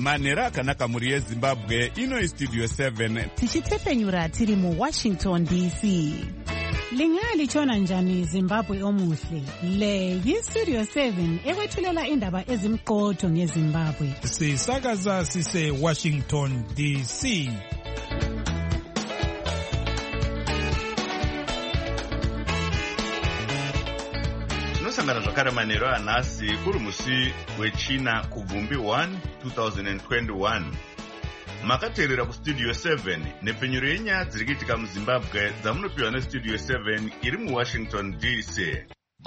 Manhero akanaka muri yeZimbabwe, ino Studio 7. Tichitepenyura tiri mu Washington DC. Lingalitshona njani Zimbabwe omuhle? Le yi-Studio 7 ekwethulela indaba ezimqotho ngeZimbabwe. Sisakaza sise Washington DC. Tinosangana zvakare manhero anhasi kuri musi wechina kubvumbi 1 2021. Makateerera kuStudio 7 nepfenyuro yenyaya dziri kuitika muZimbabwe dzamunopiwa neStudio 7 iri muWashington DC.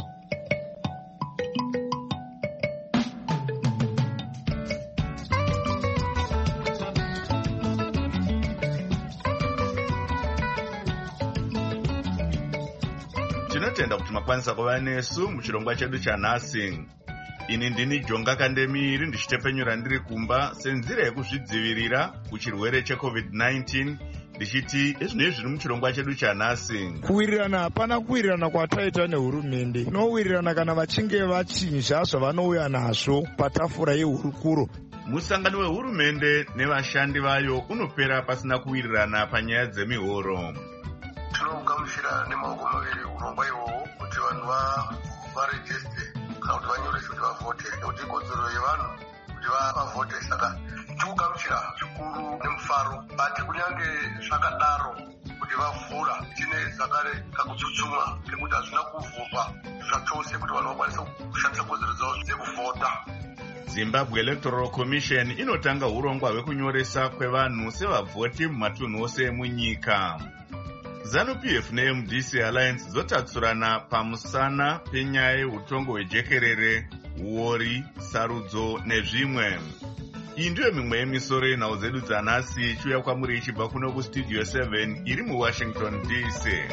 Tinotenda kuti makwanisa kuva nesu muchirongwa chedu chanhasi. Ini ndini Jonga Kandemiri ndichitepenyura ndiri kumba senzira yekuzvidzivirira kuchirwere cheCovid-19 ndichiti ezvinezvi zviri muchirongwa chedu chanhasi. Kuwirirana hapana kuwirirana kwataita nehurumende. Tinowirirana kana vachinge vachinja zvavanouya nazvo patafura yehurukuro. Musangano wehurumende nevashandi vayo unopera pasina kuwirirana panyaya dzemihoro. Tinogamuchira nemaoko maviri urongwa iwohwo kuti vanhu varejeste kana kuti vanyore kuti vavhote nekuti ikodzero yevanhu kuti vavhote. Saka tikugamuchira zvikuru nemufaro, bati kunyange zvakadaro kuti vavhura tine zvakare kakutsutsuma kekuti hazvina kuvhurwa zvachose kuti vanhu vakwanise kushandisa kodzero dzavo dzekuvhota. Zimbabwe Electoral Commission inotanga urongwa hwekunyoresa kwevanhu sevavhoti mumatunhu ose emunyika. ZANU-PF neMDC Alliance zotatsurana pamusana penyaya yeutongo hwejekerere, uori, sarudzo nezvimwe. Iyi ndiyo mimwe yemisoro yenhau dzedu dzanhasi ichiuya kwamuri ichibva kuno kuStudio 7 iri muWashington DC.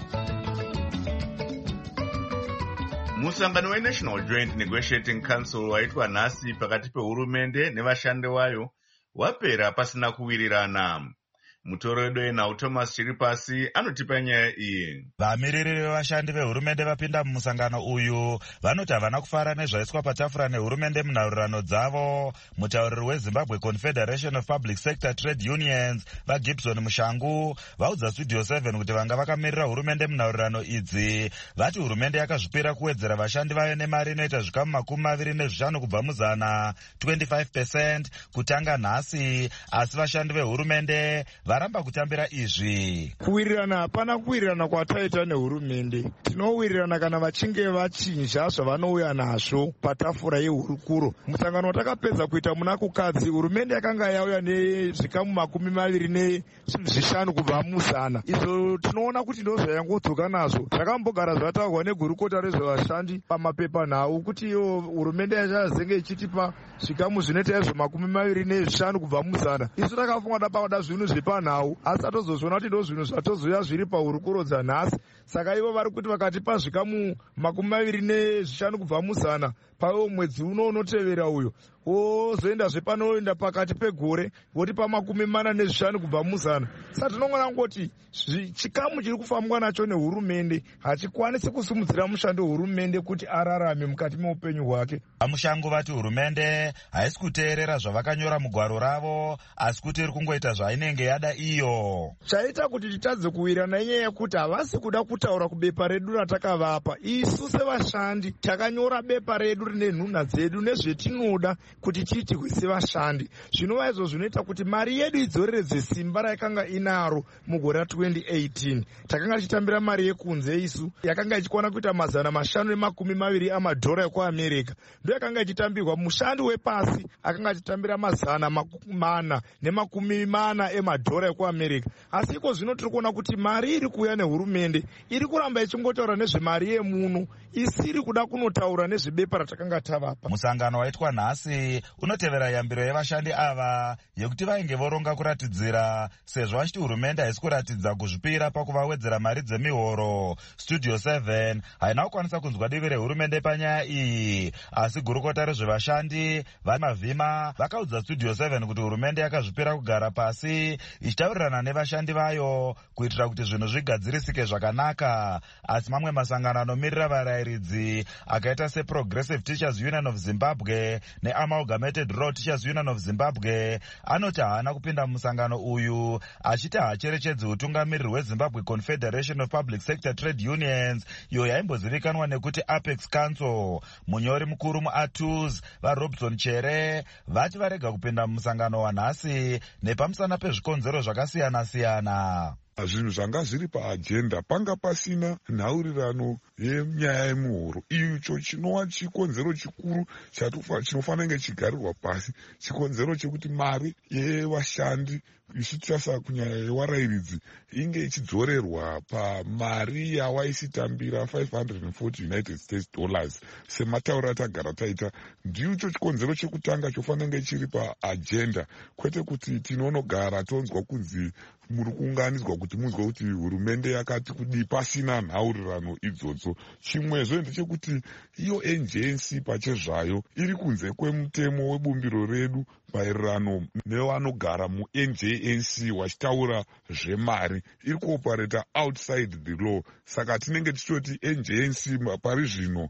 Musangano weNational Joint Negotiating Council waitwa nhasi pakati pehurumende nevashandi vayo wapera pasina kuwirirana. Mutoro wedu enhau Thomas Chiripasi anotipa nyaya iyi. Vamiriri vevashandi vehurumende vapinda mumusangano uyu vanoti havana kufara nezvaiswa patafura nehurumende munhaurirano dzavo. Mutauriri weZimbabwe Confederation of Public Sector Trade Unions vaGibson Mushangu vaudza Studio 7 kuti vanga vakamirira hurumende munhaurirano idzi. Vati hurumende yakazvipira kuwedzera vashandi vayo nemari inoita zvikamu 25 kubva muzana 25% kutanga nhasi, asi vashandi vehurumende varamba kutambira izvi. Kuwirirana hapana kuwirirana kwataita nehurumende. Tinowirirana kana vachinge vachinja zvavanouya nazvo patafura yehurukuro. Musangano watakapedza kuita muna kukadzi, hurumende yakanga yauya nezvikamu 25 kubva muzana. Izvo tinoona kuti ndozvayangodzoka nazvo. Zvakambogara zvataurwa negurukota rezvevashandi pamapepanhau kuti iyo hurumende yachazenge ichitipa zvikamu zvinoita izvo 25 kubva muzana. Isu takafunga dapavada zvinhu zvepanhau, asi atozozviona kuti ndo zvinhu zvatozoya zviri pahurukuro dzanhasi. Saka ivo vari kuti vakatipa zvikamu 25 kubva muzana paiwo mwedzi uno unotevera uyo wozoendazve panoenda pakati pegore votipa 45 kubva muzana. Saka tinongona ngoti chikamu chiri kufambwa nacho nehurumende hachikwanisi kusimudzira mushando wehurumende kuti ararame mukati meupenyu hwake. Vamushangu vati hurumende haisi kuteerera zvavakanyora mugwaro ravo, asi kuti iri kungoita zvainenge yada iyo. Chaita kuti titadze kuwirirana inyaya yekuti havasi kuda kutaura kubepa redu ratakavapa. Isu sevashandi takanyora bepa redu rine nhunha dzedu nezvetinoda kuti tiiti sevashandi. Zvinova izvo zvinoita kuti mari yedu idzoreredzwe simba raikanga inaro mugore ra2018. Takanga tichitambira mari yekunze isu yakanga ichikwana kuita $520 amadhora ekuAmerica. Ndo yakanga ichitambirwa. Mushandi wepasi akanga achitambira $440 emadhora ekuAmerica. Asi iko zvino tiri kuona kuti mari iri kuuya nehurumende iri kuramba ichingotaura nezvemari yemuno, isiri kuda kunotaura nezvebepa ratakanga tavapa. Musangano waitwa nhasi unotevera yambiro yevashandi ava yekuti vainge voronga kuratidzira, sezvo vachiti hurumende haisi kuratidza kuzvipira pakuvawedzera mari dzemihoro. Studio 7 haina kukwanisa kunzwa divi rehurumende panyaya iyi, asi gurukota rezvevashandi vamavhima vakaudza Studio 7 kuti hurumende yakazvipira kugara pasi ichitaurirana nevashandi vayo kuitira kuti zvinhu zvigadzirisike zvakanaka. Asi mamwe masangano anomirira varayiridzi akaita seProgressive Teachers Union of Zimbabwe neAmalgamated Rural Teachers Union of Zimbabwe anoti haana kupinda musangano uyu, achiti haacherechedzi utungamiriri hweZimbabwe Confederation of Public Sector Trade Unions iyo yaimbozivikanwa nekuti Apex Council. Munyori mukuru muATUS vaRobson Chere vati varega kupinda musangano wanhasi nepamusana pezvikonzero zvakasiyana-siyana. Zvinhu zvanga zviri paajenda panga pasina nhaurirano yenyaya yemuhoro. Icho chinova chikonzero chikuru chinofanira kunge chigarirwa pasi, chikonzero chekuti mari yevashandi ichitarisa kunyanya yewarayiridzi inge ichidzorerwa pamari yawaisitambira $540 United States sematauro atagara taita. Ndicho chikonzero chekutanga chofanira kunge chiri paajenda, kwete kuti tinonogara tonzwa kunzi muri kuunganidzwa kuti munzwe kuti hurumende yakati kudii pasina nhaurirano idzodzo. Chimwezve ndechekuti iyo NJNC pachezvayo iri kunze kwemutemo webumbiro redu maererano nevanogara muNJNC vachitaura zvemari, iri kuopareta outside the law. Saka tinenge tichoti NJNC pari zvino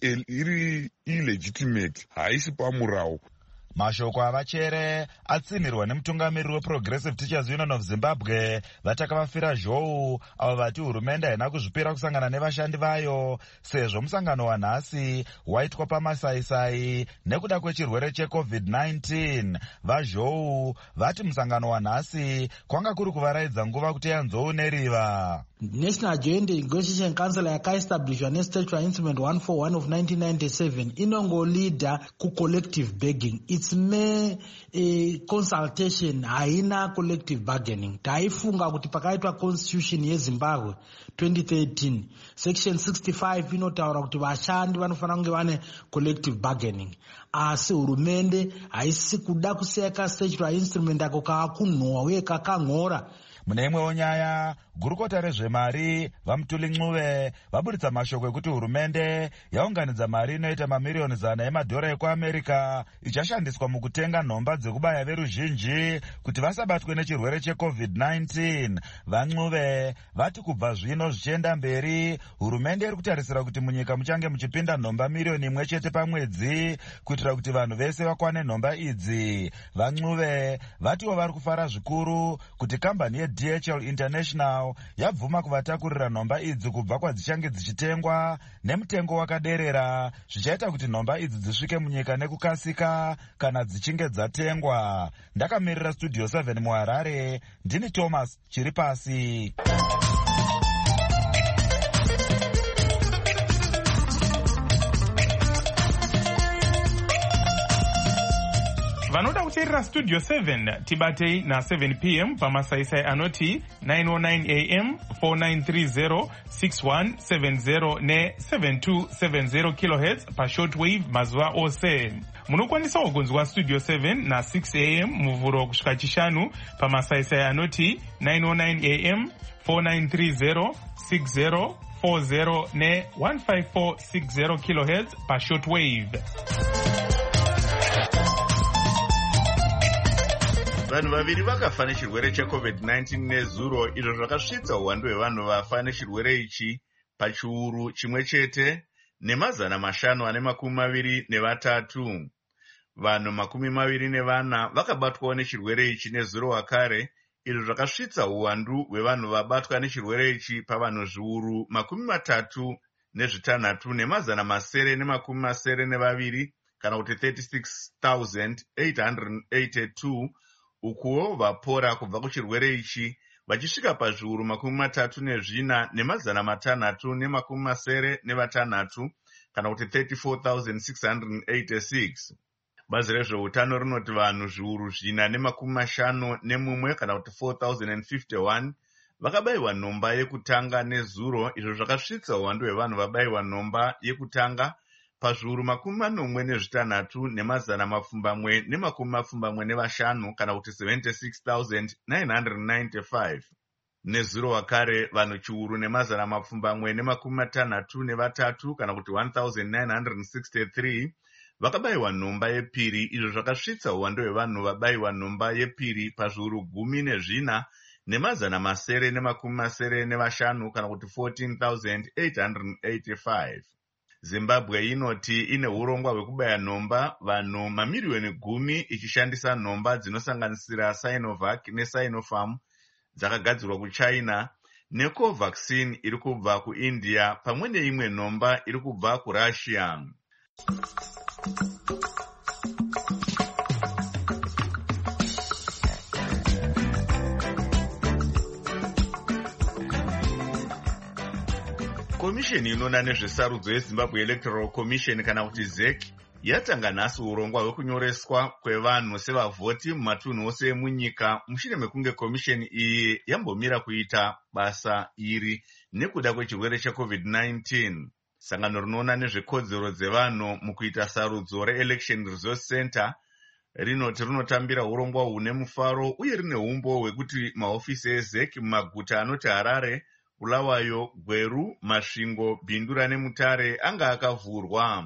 iri illegitimate, haisi pamurawo. Mashoko avachere atsinirwa nemutungamiriri weProgressive Teachers Union of Zimbabwe vatakavafira zhou avo vati hurumende haina kuzvipira kusangana nevashandi vayo sezvo musangano wanhasi waitwa pamasaisai nekuda kwechirwere cheCovid-19. Vazhou vati musangano wanhasi kwanga kuri kuvaraidza nguva kuti yanzou neriva. National Gender Negotiation Council yakaestablishwa neStatutory Instrument 141 of 1997 inongolida ku-collective bargaining. It's mere consultation, haina collective bargaining. Taifunga kuti pakaitwa constitution yeZimbabwe 2013 section 65 inotaura kuti vashandi vanofanira kunge vane collective bargaining. Asi hurumende haisi kuda kuseka statutory instrument ako kakunhwa uye kakang'ora. Mune imwewo nyaya, gurukota rezvemari vaMutuli Ncube vaburitsa mashoko ekuti hurumende yaunganidza mari inoita mamiliyoni 100 emadhora ekuAmerica ichashandiswa mukutenga nhomba dzekubaya veruzhinji kuti vasabatwe nechirwere cheCovid-19. VaNcube vati kubva zvino zvichienda mberi, hurumende iri kutarisira kuti munyika muchange muchipinda nhomba miliyoni 1 chete pamwedzi kuitira kuti vanhu vese vakwane nhomba idzi. VaNcube vatiwo vari kufara zvikuru kuti kambani yeDHL International yabvuma kuvatakurira nhomba idzi kubva kwadzichange dzichitengwa nemutengo wakaderera, zvichaita kuti nhomba idzi dzisvike munyika nekukasika kana dzichinge dzatengwa. Ndakamirira Studio 7 muHarare, ndini Thomas Chiripasi. Vanoda kuteerera Studio 7 tibatei na 7 p.m. pamasaisai anoti 909 am 4930 6170 ne 7270 kHz pashortwave mazuva ose. Munokwanisawo kunzwa Studio 7 na 6 am muvhuro kusvika chishanu pamasaisai anoti 909 am 4930 6040 ne 15460 kHz pashortwave. Vanhu vaviri vakafa nechirwere cheCovid-19 nezuro, izvo zvakasvitsa uwandu hwevanhu vafa nechirwere ichi pachiuru chimwe chete ne523. Vanhu 24 vakabatwawo nechirwere ichi nezuro wakare, izvo zvakasvitsa uwandu hwevanhu vabatwa nechirwere ichi pavanhu zviuru 36 ne972 kana kuti 36,882. Ukuwo vapora kubva kuchirwere ichi vachisvika pazviuru 34 ne696 kana kuti 34,686. Bazi rezveutano rinoti vanhu zviuru 451 kana kuti 4,051 vakabayiwa nhomba yekutanga nezuro, izvo zvakasvitsa uwandu hwevanhu vabayiwa nhomba yekutanga pazviuru 46 ne175 kana kuti 76,995. Nezuro wakare vanhu chiuru 163 kana kuti 1,963 vakabayiwa nhomba yepiri, izvo zvakasvitsa uwando hwevanhu vabayiwa nhomba yepiri pazviuru 14 nemazana masere nemakumi masere nevashanu kana kuti 14,885. Zimbabwe inoti ine urongwa hwekubaya nhomba vanhu mamiriyoni 10 ichishandisa nhomba dzinosanganisira Sinovac neSinopharm dzakagadzirwa kuChina neCovaxin iri kubva kuIndia pamwe neimwe nhomba iri kubva kuRussia. Komisheni inoona nezvesarudzo yeZimbabwe Electoral Commission kana kuti ZEC yatanga nhasi urongwa hwekunyoreswa kwevanhu sevavhoti mumatunhu ose emunyika mushure mekunge komisheni iyi yambomira kuita basa iri nekuda kwechirwere cheCovid-19. Sangano rinoona nezvekodzero dzevanhu mukuita sarudzo reElection Resource Center rinoti rinotambira urongwa hune mufaro uye rine umbo hwekuti mahofisi eZEC mumaguta anoti Harare, Bulawayo, Gweru, Masvingo, Bindura neMutare anga akavhurwa.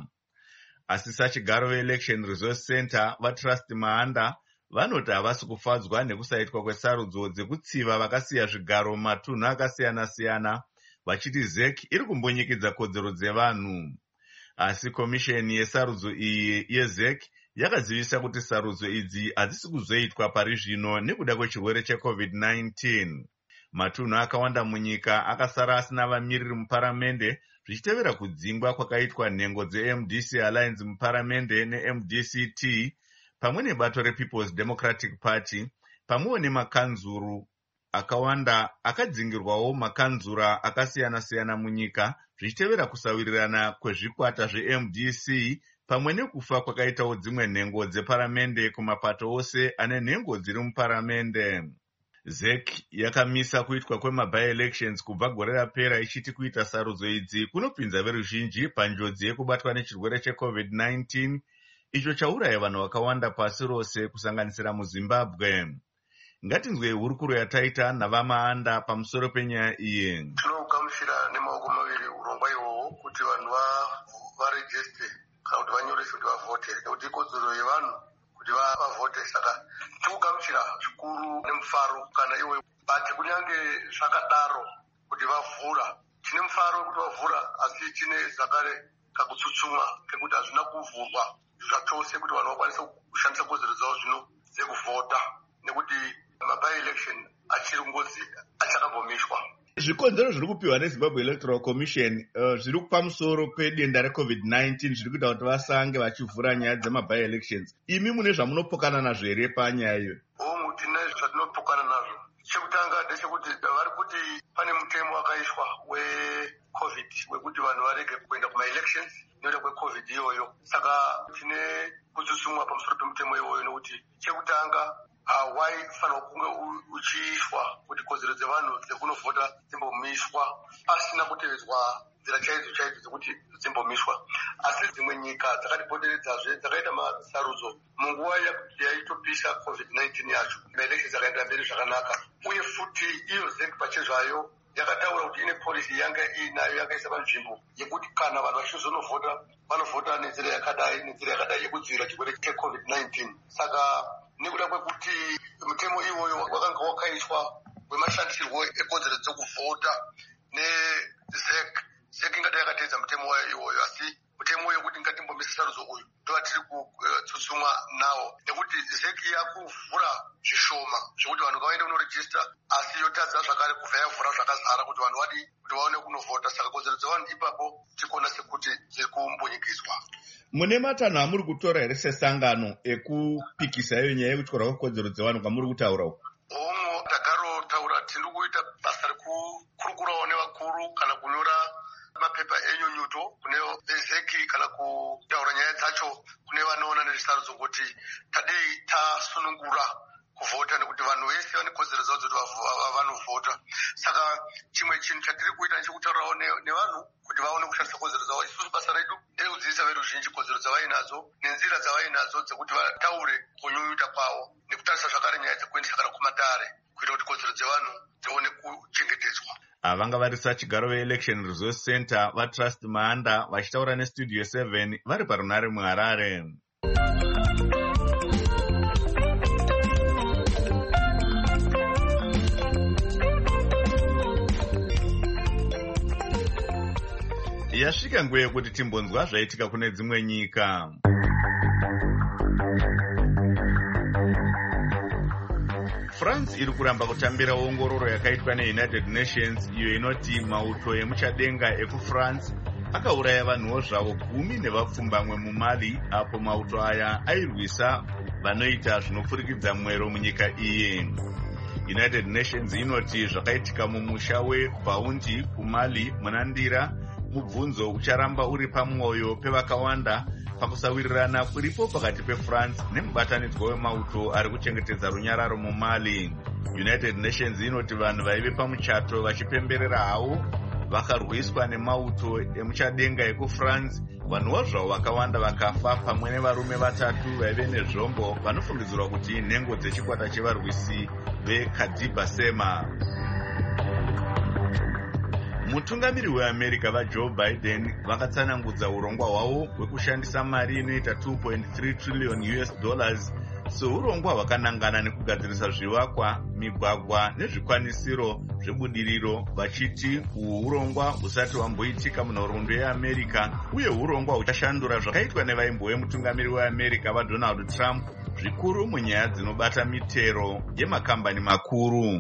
Asi sachigaro veElection Resource Center vaTrust Mahanda vanoti havasi kufadzwa nekusaitwa kwesarudzo dzekutsiva vakasiya zvigaro mumatunhu akasiyana-siyana, vachiti ZEC iri kumbonyikidza kodzero dzevanhu. Asi komisheni yesarudzo iyi yeZEC yakazivisa kuti sarudzo idzi hadzisi kuzoitwa pari zvino nekuda kwechirwere cheCovid-19. Matunhu akawanda munyika akasara asina vamiriri muparamende zvichitevera kudzingwa kwakaitwa nhengo dzeMDC Alliance muparamende neMDC-T pamwe nebato rePeople's Democratic Party pamwewo nemakanzuru akawanda akadzingirwawo makanzura akasiyana-siyana munyika zvichitevera kusawirirana kwezvikwata zveMDC pamwe nekufa kwakaitawo dzimwe nhengo dzeparamende kumapato ose ane nhengo dziri muparamende. ZEC yakamisa kuitwa kwemabi-elections kubva gore rapera ichiti kuita sarudzo idzi kunopinza veruzhinji panjodzi yekubatwa nechirwere cheCovid-19 icho chauraya vanhu vakawanda pasi rose kusanganisira muZimbabwe. Ngatinzwe hurukuro yataita naVaMahanda pamusoro penyaya iyi. Tinogamuchira nemaoko maviri urongwa ihwohwo kuti vanhu varejiste kana kuti vanyorese kuti vavhote nekuti ikodzero yevanhu kuti vavhote. Saka tikugamuchira zvikuru nemufaro kana iwe bati kunyange zvakadaro kuti vavhura, tine mufaro kuti vavhura, asi tine zvakare kakutsutsumwa kekuti hazvina kuvhurwa zvachose kuti vanhu vakwanise kushandisa kodzero dzavo zvino dzekuvhota nekuti mabi-election achiri ngozi achakambomishwa. Zvikonzero zviri kupiwa neZimbabwe Electoral Commission zviri pamusoro pedenda reCovid-19 zviri kuita kuti vasange vachivhura nyaya dzemabi-elections. Imi mune zvamunopokana nazvo here panyaya iyo? Hongu, tine zvatinopokana nazvo. Chekutanga ndechekuti vari kuti pane mutemo wakaiswa weCovid wekuti vanhu varege kuenda kuma-elections nekuda kweCovid iyoyo. Saka tine kutsutsumwa pamusoro pemutemo iyoyo nekuti chekutanga waifanira kunge uchiiswa kuti kodzero dzevanhu dzekunovhota dzimbomishwa pasina kutevedzwa nzira chaidzo dzekuti dzimbomishwa. Asi dzimwe nyika dzakatipoteredzazve dzakaita masarudzo munguva yaitopisa COVID-19 yacho, ma-elections akaenda mberi zvakanaka. Uye futi iyo ZEC pachezvayo yakataura kuti ine polisi yanga inayo yakaisa panzvimbo yekuti kana vanhu vachizonovhota vanovhota nenzira yakadai yekudzivirira chirwere cheCovid-19. Saka nekuda kwekuti mutemo iwoyo wakanga wakaiswa wemashandisirwo ekodzero dzekuvhota neZEC ingadai yakateedza mutemo wayo iwoyo, asi mutemo uyo kuti ngatimbomisa sarudzo uyu ndovatiri kutsutsumwa nawo nekuti ZEC yakuvhura zvishoma zvokuti vanhu ngavaende kunorejista, asi yotadza zvakare kubva yavhura zvakazara kuti vanhu vadi kuti vaone kunovhota. Saka kodzero dzevanhu ipapo tikuona sekuti dziri kumbonyikiswa. Mune matanho amuri kutora here sesangano ekupikisa iyo nyaya yekutyora kwekodzero dzevanhu kwamuri kutaura uku? Hongu, tagarotaura tiri kuita basa rekukurukurawo nevakuru kana kunyora mapepa enyunyuto kune ZEC kana kutaura nyaya dzacho kune vanoona nezvesarudzo kuti tadei tasunungura kuvhota nekuti vanhu vese vane kodzero dzavo dzoti vanovhota. Saka chimwe chinhu chatiri kuita nechekutaurawo nevanhu kuti vaone kushandisa kodzero dzavo. Isusu basa redu nderekudzidzisa veruzhinji kodzero dzavainadzo nenzira dzavainadzo dzekuti vataure kunyunyuta kwavo nekutarisa zvakare nyaya dzekuendesa kana kumatare kuita kuti kodzero dzevanhu dzione kuchengetedzwa. Avanga varisa chigaro veElection Resource Center vaTrust Mahanda vachitaura neStudio 7 vari parunare muHarare. Yasvika nguva yekuti timbonzwa zvaitika kune dzimwe nyika. France iri kuramba kutambira ongororo yakaitwa neUnited Nations iyo inoti mauto emuchadenga ekuFrance akauraya vanhuwo zvavo 10 nevapfumbamwe muMali apo mauto aya airwisa vanoita zvinopfurikidza mwero munyika iyi. United Nations inoti zvakaitika mumusha weBaundi kuMali munandira mubvunzo ucharamba uri pamwoyo pevakawanda pakusawirirana kuripo pakati peFrance nemubatanidzwa wemauto ari kuchengetedza runyararo muMali. United Nations inoti vanhu vaive pamuchato vachipemberera havo vakarwiswa nemauto emuchadenga ekuFrance. Vanhuwo zvavo vakawanda vakafa pamwe nevarume 3 vaive nezvombo vanofungidzirwa kuti nhengo dzechikwata chevarwisi veKadiba Sema. Mutungamiri weAmerica vaJoe Biden vakatsanangudza urongwa hwavo hwekushandisa mari inoita $2.3 trillion seurongwa hwakanangana nekugadzirisa zvivakwa, migwagwa nezvikwanisiro zvebudiriro, vachiti uhu urongwa husati hwamboitika munhoroondo yeAmerica uye urongwa huchashandura zvakaitwa nevaimbo vemutungamiri weAmerica vaDonald Trump zvikuru munyaya dzinobata mitero yemakambani makuru.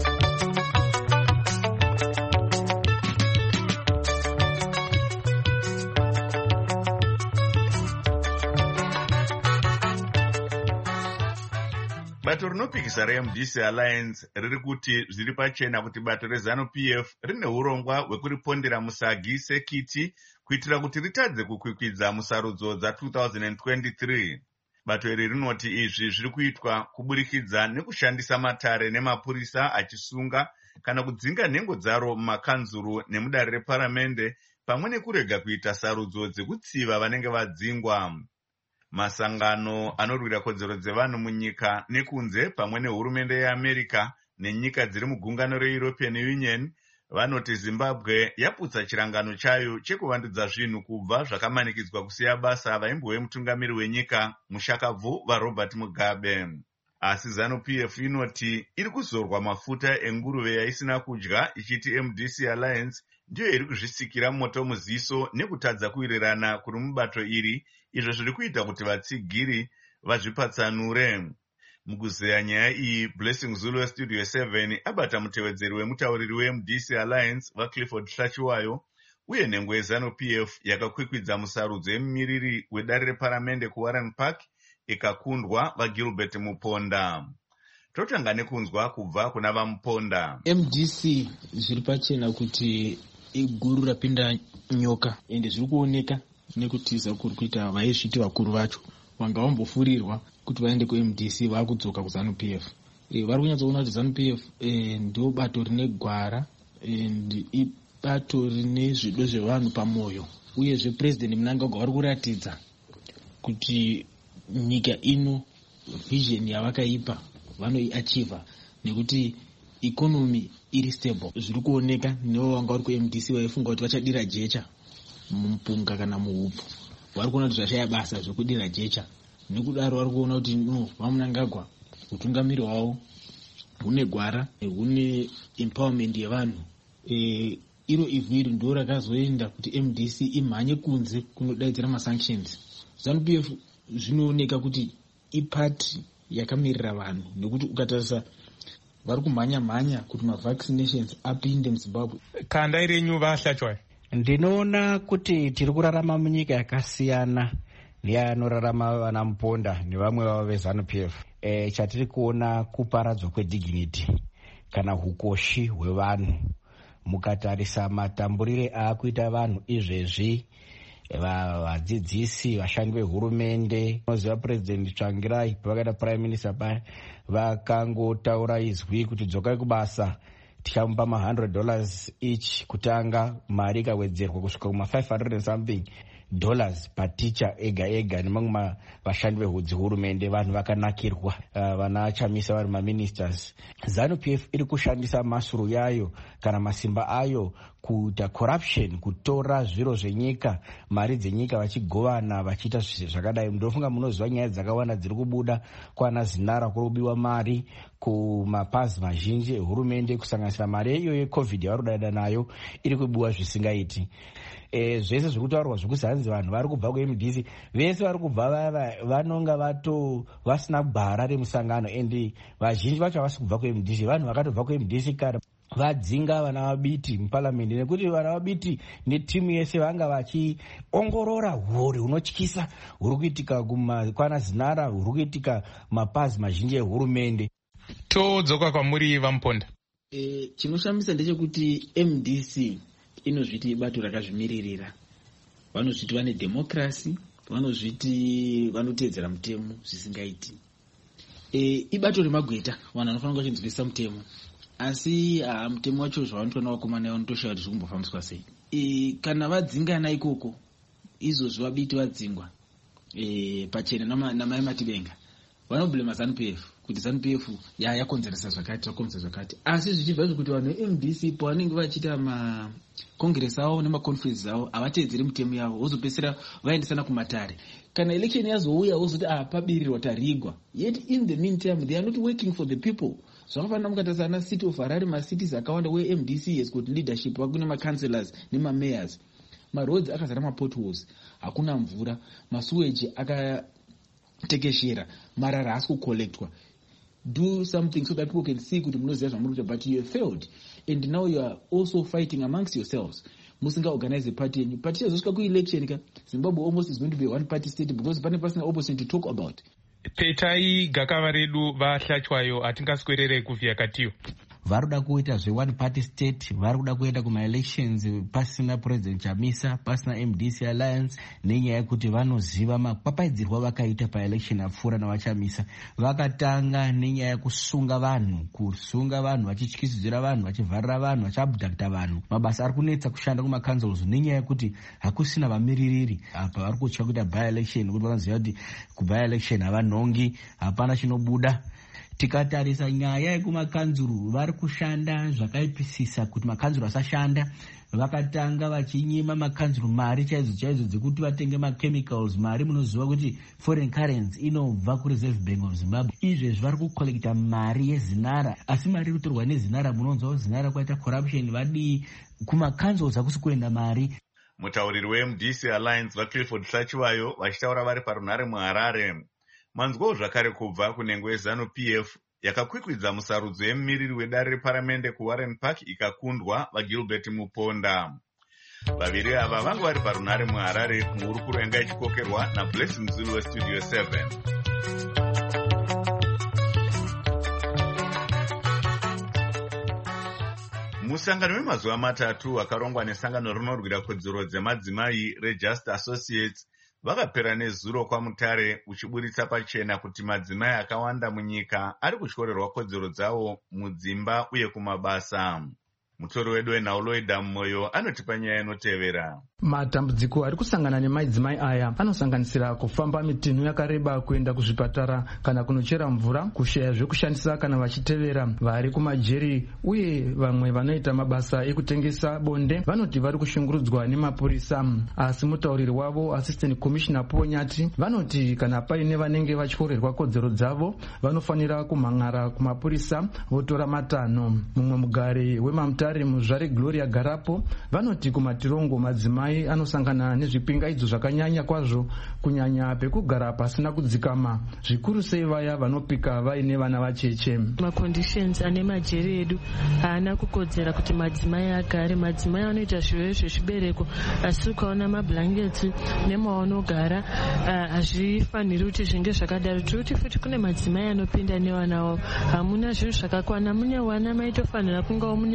Bato rinopikisa reMDC Alliance riri kuti zviri pachena kuti bato reZANU-PF rine urongwa hwekuripondera musagi sekiti kuitira kuti ritadze kukwikwidza musarudzo dza2023. Bato iri rinoti izvi zviri kuitwa kuburikidza nekushandisa matare nemapurisa achisunga kana kudzinga nhengo dzaro mumakanzuru nemudare reparamende pamwe nekurega kuita sarudzo dzekutsiva vanenge vadzingwa. Masangano anorwira kodzero dzevanhu munyika nekunze pamwe nehurumende yeAmerica nenyika dziri mugungano reEuropean Union vanoti Zimbabwe yaputsa chirangano chayo chekuvandudza zvinhu kubva zvakamanikidzwa kusiya basa vaimbove mutungamiri wenyika mushakabvu vaRobert Mugabe. Asi ZANU-PF inoti iri kuzorwa mafuta enguruve yaisina kudya ichiti MDC Alliance ndiyo iri kuzvisikira moto muziso nekutadza kuwirirana kuri mubato iri, izvo zviri kuita kuti vatsigiri vazvipatsanure. Mukuzeya nyaya iyi, Blessing Zulu weStudio 7 abata mutevedzeri wemutauriri weMDC Alliance vaClifford Hlachiwayo uye nhengo yeZANU-PF yakakwikwidza musarudzo yemumiriri wedare reparamende kuWarren Park ikakundwa vaGilbert Muponda. Totanga nekunzwa kubva kuna vaMuponda. MDC zviri pachena kuti iguru rapinda nyoka ende zviri kuoneka nekutiza kuri kuita vaizviti vakuru vacho vanga vambofurirwa kuti vaende kuMDC vakudzoka kuZANU-PF. Vari kunyatsoona kuti ZANU-PF ndio bato rine gwara ibato rine zvido zvevanhu pamwoyo uyezve President Mnangagwa vari kuratidza kuti nyika ino vision yavakaipa vanoiachiva nekuti economy iri stable. Zviri kuoneka nevo vanga vari kuMDC vaifunga kuti vachadira jecha mumpunga kana muhupfu, vari kuona kuti zvashaya basa zvekudira jecha. Nekudaro vari kuona kuti no, vaMnangagwa utungamiri hwavo hune gwara, hune empowerment yevanhu. Iro ivhu iri ndo rakazoenda kuti MDC imhanye kunze kunodaidzira masanctions. ZANU-PF zvinooneka kuti ipati yakamirira vanhu nekuti ukatarisa vari kumhanya kuti mavaccinations apinde muZimbabwe. Kanda irenyu vaHlachwayo. Ndinoona kuti tiri kurarama munyika yakasiyana neyanorarama vana Muponda nevamwe vavo veZANU-PF. Chatiri kuona kuparadzwa kwedignity kana hukoshi hwevanhu. Mukatarisa matamburire akuita vanhu izvezvi, vadzidzisi, vashandi vehurumende, unoziva President Tsvangirai pavakaita Prime Minister paya vakangotaura izwi kuti dzokai kubasa, tichamupa $100 each kutanga, mari ikawedzerwa kusvika kuma 500 and something. $100 paticha ega ega. Nemamwe vashandi vehurumende vanhu vakanakirwa, vana Chamisa vari maministers. ZANU-PF iri kushandisa masuru yayo kana masimba ayo kuita corruption, kutora zviro zvenyika, mari dzenyika vachigovana vachiita zvakadai. Ndofunga munoziva nyaya dzakawanda dziri kubuda kwana Zinara, kuri kubiwa mari kumapazi mazhinji ehurumende, kusanganisira mari iyo yeCovid yavari kudada nayo iri kubiwa zvisingaiti. Zvese zviri kutaurwa zvekuzanzi vanhu vari kubva kuMDC, vese vari kubva vanonga vasina gwara remusangano, endi vazhinji vacho havasi kubva kuMDC. Vanhu vakatobva kuMDC kare vadzinga vana vaBiti muparamendi, nekuti vana vaBiti netimu yese vanga vachiongorora huri hunotyisa huri kuitika kwana Zinara, huri kuitika mapazi mazhinji ehurumende. Todzoka kwamuri Vamuponda. Chinoshamisa ndechekuti MDC inozviti ibato rakazvimiririra, vanozviti vane democracy, vanozviti vanoteedzera mutemo zvisingaiti. Ibato remagweta, vanhu vanofanira kuchinzwisa mutemo, asi mutemo wacho zvavanotoona vakomana yavo notoshaura kuti zvikumbofambiswa sei. Kana vadzingana ikoko, izvozvi vaBiti vadzingwa pachena namai Matibenga, vanoblema ZANU-PF kuti ZANU-PF yakonzeresa zvakati, yakonzeresa zvakati. Asi zvichibva zvekuti vanhu veMDC pavanenge vachiita makongresi avo nemaconferences avo havateedzeri mitemo yavo, vozopedzisira vaendesana kumatare. Kana election yazouya vozoti pabirirwa tarigwa, yet in the meantime they are not working for the people. Zvakafanana mukatasana city of Harare, macities akawanda where MDC has got leadership, vakune maCouncillors nemamayors. Maroads akazara mapotholes, hakuna mvura, masuweji akatekeshera, marara haasi kucollectwa. Do something so that people can see kuti munoziva zvamuri, but you have failed, and now you are also fighting amongst yourselves. Musinga organize party yenyu. Party yazosvika kuelection ka Zimbabwe almost is going to be a one party state because pane pasina opposition to talk about. Petai gakava redu vahlachwayo hatingaswerere kuvhiya katiyo. Vari kuda kuita zve-one party state, vari kuda kuenda kuma-elections pasina President Chamisa, pasina MDC Alliance, nenyaya yekuti vanoziva mapapaidzirwa vakaita pa-election apfuura navachamisa. Vakatanga nenyaya yekusunga vanhu, vachityisidzira vanhu, vachivharira vanhu, vachiabducta vanhu. Mabasa ari kunetsa kushanda kuma-councils nenyaya yekuti hakusina vamiririri. Apa vari kutya kuita by-election, kuti vanoziva kuti kuby-election havanhongi, hapana chinobuda. Tikatarisa nyaya yekumakanzuru, vari kushanda zvakaipisisa kuti makanzuru asashanda. Vakatanga vachinyima makanzuru mari chaidzo dzekuti vatenge machemicals, mari munoziva kuti foreign currency inobva kuReserve Bank of Zimbabwe. Izvezvi vari kukolekta mari yeZinara, asi mari iri kutorwa neZinara. Munonzwa Zinara kwaita corruption, vadii kumakanzuru hakusi kuenda mari. Mutauriri weMDC Alliance vaClifford Hlachiwayo vachitaura vari parunhare muHarare. Manzwawo zvakare kubva kunhengo yeZANU-PF yakakwikwidza musarudzo yemumiriri wedare reparamende kuWarren Park ikakundwa vaGilbert Muponda. Vaviri ava vanga vari parunhare muHarare muhurukuro yanga ichikokerwa naBlessing Zulu weStudio 7. Musangano wemazuva matatu wakarongwa nesangano rinorwira kodzero dzemadzimai reJust Associates vakapera nezuro kwaMutare uchiburitsa pachena kuti madzimai akawanda munyika ari kutyorerwa kodzero dzavo mudzimba uye kumabasa. Mutori wedu weNauloida Moyo anotipa nyaya inotevera. Matambudziko ari kusangana nemadzimai aya anosanganisira kufamba mitinhu yakareba kuenda kuzvipatara kana kunochera mvura, kushaya zvekushandisa kana vachitevera vari kumajeri, uye vamwe vanoita mabasa ekutengesa bonde vanoti vari kushungurudzwa nemapurisa. Asi mutauriri wavo Assistant Commissioner Ponyati vanoti kana paine vanenge vachorerwa kodzero dzavo vanofanira kumhangara kumapurisa votora matanho. Mumwe mugari weMamutare Muzvare Gloria Garapo vanoti kumatirongo madzimai anosangana nezvipingaidzo zvakanyanya kwazvo, kunyanya pekugara pasina kudzikama, zvikuru sei vaya vanopika vaine vana vacheche. Maconditions ane majeri edu haana kukodzera kuti madzimai agare. Madzimai anoita zviyo zvezvibereko, asi ukaona mablankets nemavanogara hazvifaniri kuti zvinge zvakadaro. Tirikuti futi kune madzimai anopinda nevana wavo, hamuna zvinhu zvakakwana. Mune wana maitofanira kungawo mune maplay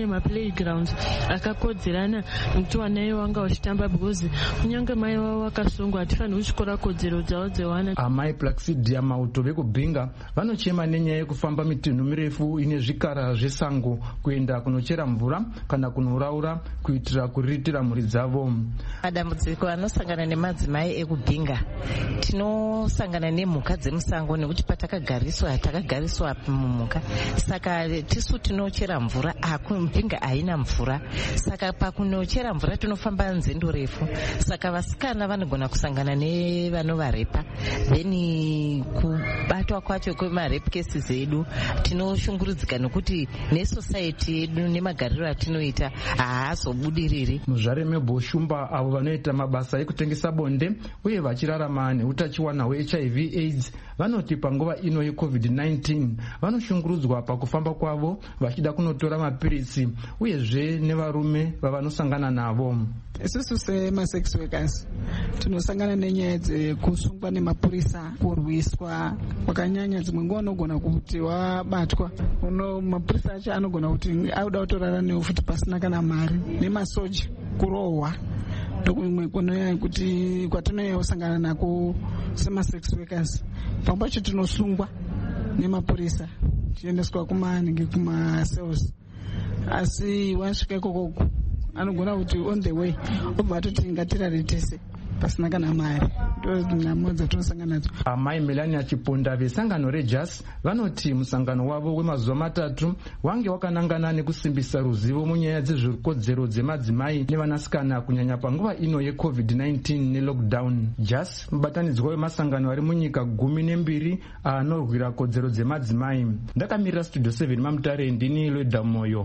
playgrounds akakodzerana kuti vana ivo vanga vachitamba, because kunyange mai vavo vakasungwa hatifaniri kutyora kodzero dzavo dzevana. Amai Plaxidia Mauto vekubhinga vanochema nenyaya yekufamba mitunhu mirefu ine zvikara zvesango kuenda kunochera mvura kana kunoraura kuitira kuriritira mhuri dzavo. Madambudziko anosangana nemadzimai ekubhinga, tinosangana nemhuka dzemusango nekuti patakagariswa hatakagariswa mumhuka, saka tisu tinochera mvura mubhinga haina mvura, saka pakunochera mvura tinofamba nzendo refu, saka vasikana vanogona kusangana nevanovarepa, then kubatwa kwacho kwemarepu cases edu tinoshungurudzika nekuti nesociety yedu nemagariro atinoita haazobudiriri. Muzvare meboshumba avo vanoita mabasa ekutengesa bonde uye vachirarama neutachiwana hweHIV AIDS vanoti panguva ino yeCovid-19 vanoshungurudzwa pakufamba kwavo vachida kunotora mapirisi uyezve nevarume vavanosangana navo. Isusu sema-sex workers tinosangana nenyaya dzekusungwa nemapurisa, kurwiswa kwakanyanya. Dzimwe nguva unogona kuti wabatwa mapurisa acho anogona kuti auda kutorara newe futi pasina kana mari, nemasoja kurohwa. Ndokumwe kunoya kuti kwatinoya kusangana nako sema-sex workers, pamwe pacho tinosungwa nemapurisa tichiendeswa kuma-cells, asi wasvika ikokoko anogona kuti on the way obva atoti ngatirare tese pasina kana mari. Ndonamo dzatinosangana nadzo. Amai Melania Chiponda vesangano reJUS vanoti musangano wavo wemazuva 3 wange wakanangana nekusimbisa ruzivo munyaya dzezvikodzero dzemadzimai nevanasikana kunyanya panguva ino yeCovid-19 nelockdown. JUS mubatanidzwa wemasangano ari munyika 12 anorwira kodzero dzemadzimai. Ndakamirira Studio 7 Mamutare, ndini Lweda Moyo.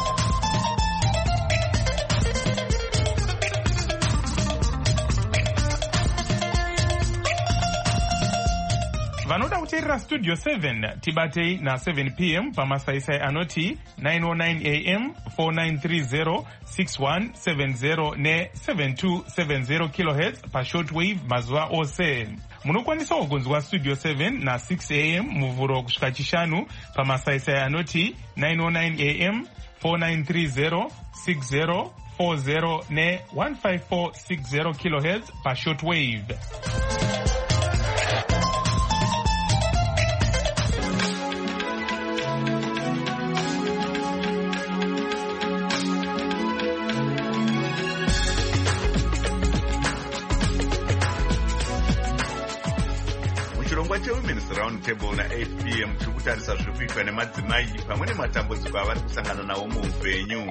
Vanoda kuteerera Studio 7 tibatei na 7 p.m. pamasaisai anoti 909 am 4930 6170 ne 7270 kHz pashortwave mazuva ose. Munokwanisa kugunzwa Studio 7 na 6 am muvhuro kusvika chishanu pamasaisai anoti 909 am 4930 6040 ne 15460 kHz pashortwave. Women's Round Table na 8 p.m. tiri kutarisa zviri kuitwa nemadzimai pamwe nematambudziko avari kusangana nawo muupenyu.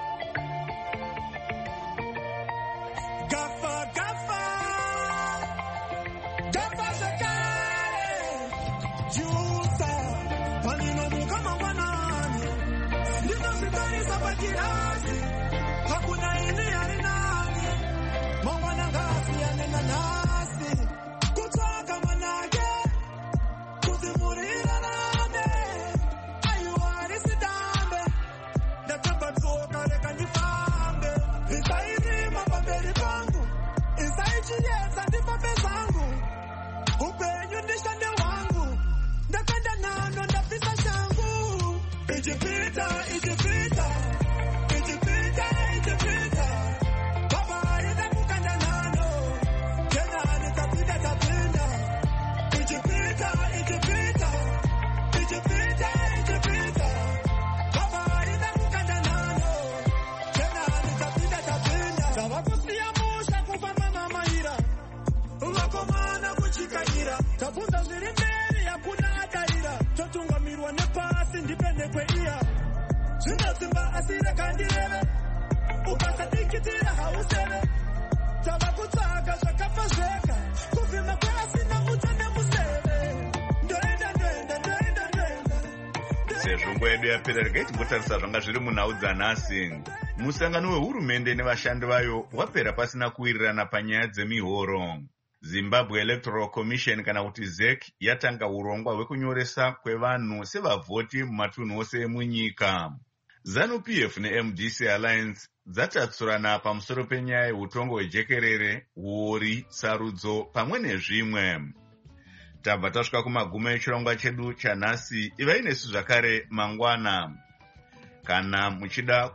Sezvo yedu yapera regai timbotarisa zvanga zviri munhau dzanhasi. Musangano wehurumende nevashandi vayo wapera pasina kuwirirana panyaya dzemihoro. Zimbabwe Electoral Commission kana kuti ZEC yatanga urongwa hwekunyoresa kwevanhu sevavhoti mumatunhu ose emunyika. ZANU-PF neMDC Alliance dzatatsurana pamusoro penyaya yeutongo hwejekerere, huori, sarudzo pamwe nezvimwe. Tabva tasvika kumagumo echirongwa chedu chanhasi. Ivai nesu zvakare mangwana. Kana muchida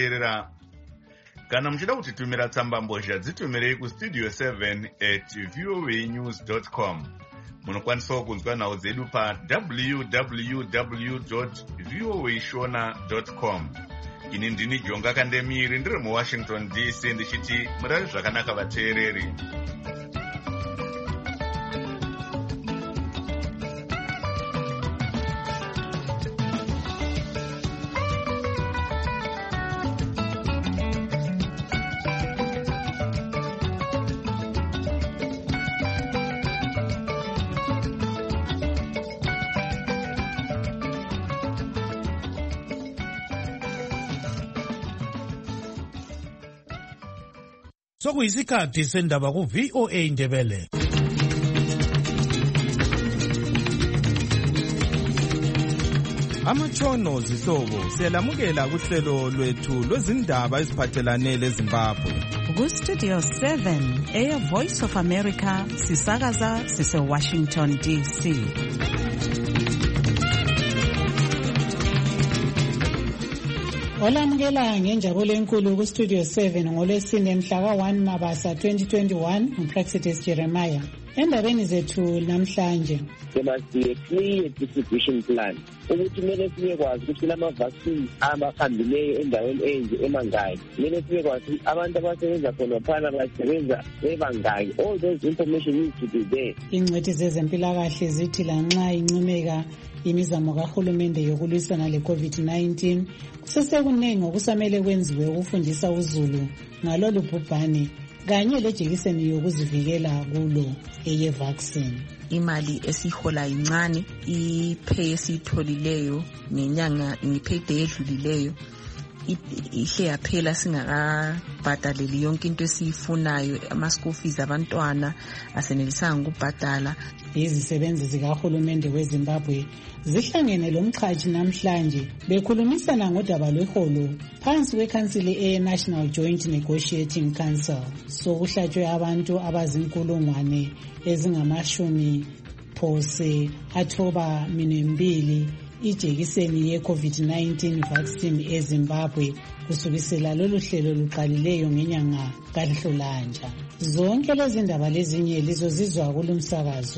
kutitumira tsamba mbozha dzitumirei kustudio 7@voanews.com. Munokwanisa kunzwa nhau dzedu pa www.voashona.com. Ini ndini Jonga Kandemiri ndiri muWashington DC ndichiti murari zvakanaka vateereri. Sokuyisikhathi sendaba ku-VOA Indebele. Amatshono zihlobo siyalamukela kuhlelo lwethu lwezindaba eziphathelane leZimbabwe. Ku-Studio 7 Voice of America sisakaza sise-Washington DC. Olamukela ngenjabulo enkulu ku-Studio 7 ngolwesine mhla ka-1 Mabasa 2021 nguPraxitis Jeremiah. Endabeni zethu namhlanje. There must be a clear distribution plan. Ukuthi kumele sibekwazi ukuthi lama-vaccines abahambileyo endaweni enje emangayi. Kumele sibekwazi abantu abasebenza khona phana basebenza bebangaki. All those information needs to be there. Ingcwethi zezempilakahle zithi lanxa incimeka imizamo kahulumende yokulwisana le-COVID-19 kusesekuningi okusamele kwenziwe ukufundisa uzulu ngalolu bhubhane kanye lejekiseni yokuzivikela kulo eye-vaccine. Imali esihola incane, ipay esiyitholileyo nenyanga ngipayday edlulileyo ihle yaphela singakabhadaleli yonke into esiyifunayo, ama-school fees abantwana asenelisanga ukubhadala. Izisebenzi zikahulumende weZimbabwe zihlangene lomchaji namhlanje bekhulumisana ngodaba lweholo phansi kwekhansili e-National Joint Negotiating Council. Sokuhlatshwe abantu abazinkulungwane ezingama-92 ijekiseni ye-COVID-19 vaccine eZimbabwe kusukisela lolu hlelo luqalileyo ngenyanga kaNhlolanja. Zonke lezi ndaba lezinye lizozizwa kulumsakazo.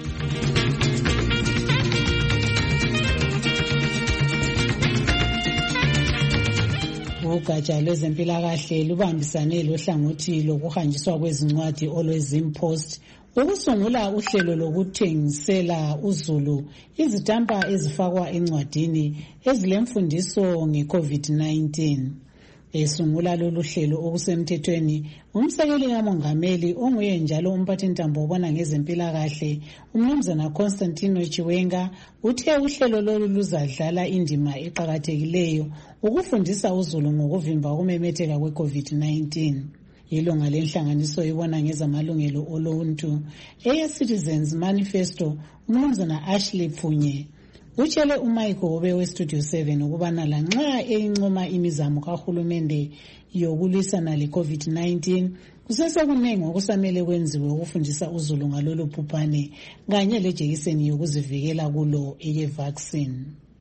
Ugatsha lwezempilakahle lubambisane lohlangothi lokuhanjiswa kwezincwadi olweZimpost ukusungula uhlelo lokuthengisela uzulu izitampa ezifakwa encwadini ezilemfundiso nge-COVID-19. Esungula lolu hlelo okusemthethweni umsekeli kamongameli onguye njalo umphathintambo obona ngezempilakahle umnumzana Constantino Chiwenga uthe uhlelo lolu luzadlala indima eqakathekileyo ukufundisa uzulu ngokuvimba ukumemetheka kwe-COVID-19. Ilunga lenhlanganiso ibona ngezamalungelo oluntu eye-Citizens Manifesto umnumzana Ashley Pfunye utshele uMichael Obe we-Studio 7 ukubana lanxa eyincoma imizamo kahulumende yokulwisana le-COVID-19 kusesekuningi okusamele kwenziwe ukufundisa uzulu ngalolu bhubhane kanye lejekiseni yokuzivikela kulo eye-vaccine.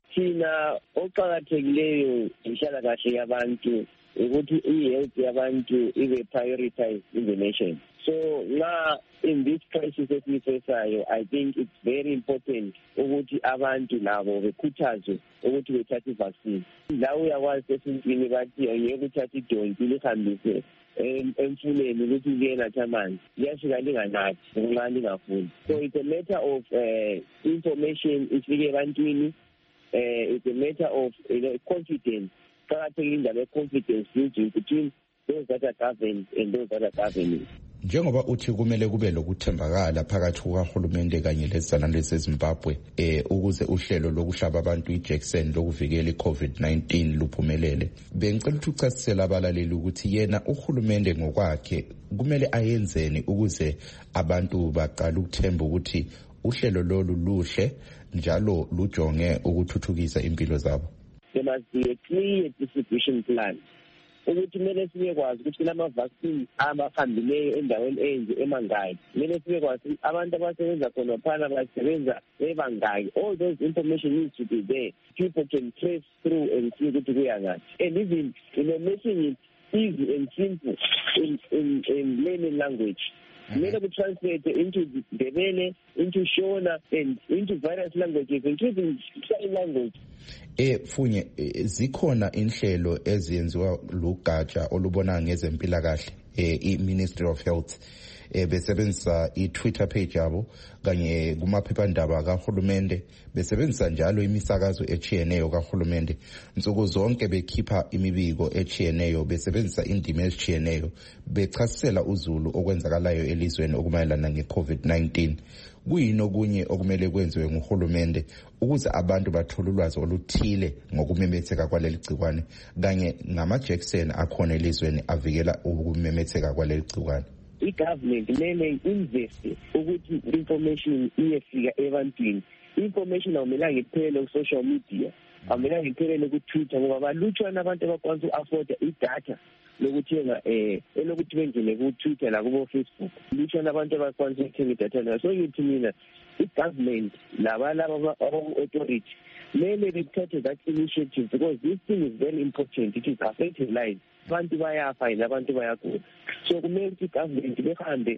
Thina oqakathekileyo inhlalakahle yabantu ukuthi i-health yabantu ibe prioritized in the nation. So now in this crisis esiyifaceayo, I think it's very important ukuthi abantu labo bekhuthazwe ukuthi bethathe i-vaccine. La uyakwazi esintwini bathi angeke uthathe idonki lihambise emfuleni ukuthi liyenatha amanzi liyashika linganathi ngenxa lingafuni. So it's a matter of information ifike ebantwini. It's a matter of confidence. Confidence building between those that are governed and those that are governing. Njengoba uthi kumele kube lokuthembakala phakathi kukahulumende kanye lezizana leZimbabwe ukuze uhlelo lokuhlaba abantu ijekiseni lokuvikela i-COVID-19 luphumelele. Bengicela ukuthi uchasisele abalaleli ukuthi yena uhulumende ngokwakhe kumele ayenzeni ukuze abantu baqale ukuthemba ukuthi uhlelo lolu luhle njalo lujonge ukuthuthukisa impilo zabo. There must be a clear distribution plan. ukuthi kumele sibekwazi ukuthi kulama-vaccine abahambileyo endaweni enje emangaki, kumele sibekwazi abantu abasebenza khona phana basebenza bebangaki. All those information needs to be there. People can trace through and see ukuthi kuya ngaphi. And even, making it easy and simple in layman language. Kumele translate into Ndebele, into Shona, and into various languages, including sign language. Funye zikhona inhlelo eziyenziwa lugatsha olubona ngezempilakahle i-Ministry of Health besebenzisa i-Twitter page yabo kanye kumaphephandaba kahulumende, besebenzisa njalo imisakazo echiyeneyo kahulumende nsuku zonke bekhipha imibiko echiyeneyo, besebenzisa indima ezichiyeneyo bechasisela uzulu okwenzakalayo elizweni okumayelana nge-COVID-19. Kuyini okunye okumele kwenziwe nguhulumende ukuze abantu bathole ulwazi oluthile ngokumemetheka kwaleli gciwane kanye ngama-Jackson akhona elizweni avikela ukumemetheka kwaleli gciwane? I-government kumele investe ukuthi information iyefika ebantwini. Information awumelanga iphele ku-social media, awumelanga iphelele ku-Twitter, ngoba balutshwana abantu abakwanisa uku-afforda idatha lokuthenga elokuthi bengene ku-Twitter lakubo-Facebook. Lutshwana abantu abakwanisa ukuthenga idatha layo. So ngithi mina i-government labalaba aba-authority kumele bethathe that initiative, because this thing is very important. It is affecting lives. Abantu bayafa and abantu bayagula. So kumele ukuthi i-government behambe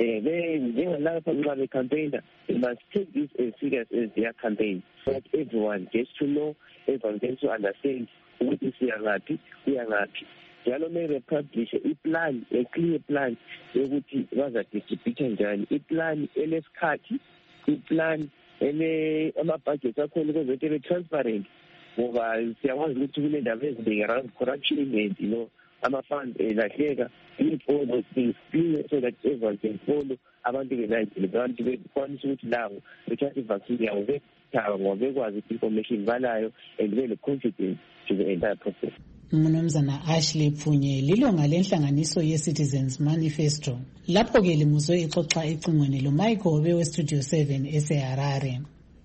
njengalapha nxa becampaigner, they must take this as serious as their campaign, so that everyone gets to know, everyone gets to understand ukuthi siyangaphi kuyangaphi. Njalo kumele publish i-plan, a clear plan yokuthi bazadistributha njani, i-plan elesikhathi, i-plan ama-budget akhona ukuze be transparent, ngoba siyakwazi ukuthi kunendaba eziningi around corruption and ama-funds elahleka. We need all those things clear so that everyone can follow. Abantu benandile, abantu bekwanisa ukuthi lawo bethathe i-vaccine yabo bethaba ngoba bekwazi ukuthi information banayo and bele-confidence to the entire process. Mnumzana Ashley Pfunye lilunga lenhlanganiso ye-Citizens Manifesto. Lapho-ke limuzwe ixoxa ecingweni lo-Michael Obe we-Studio 7 eseHarare.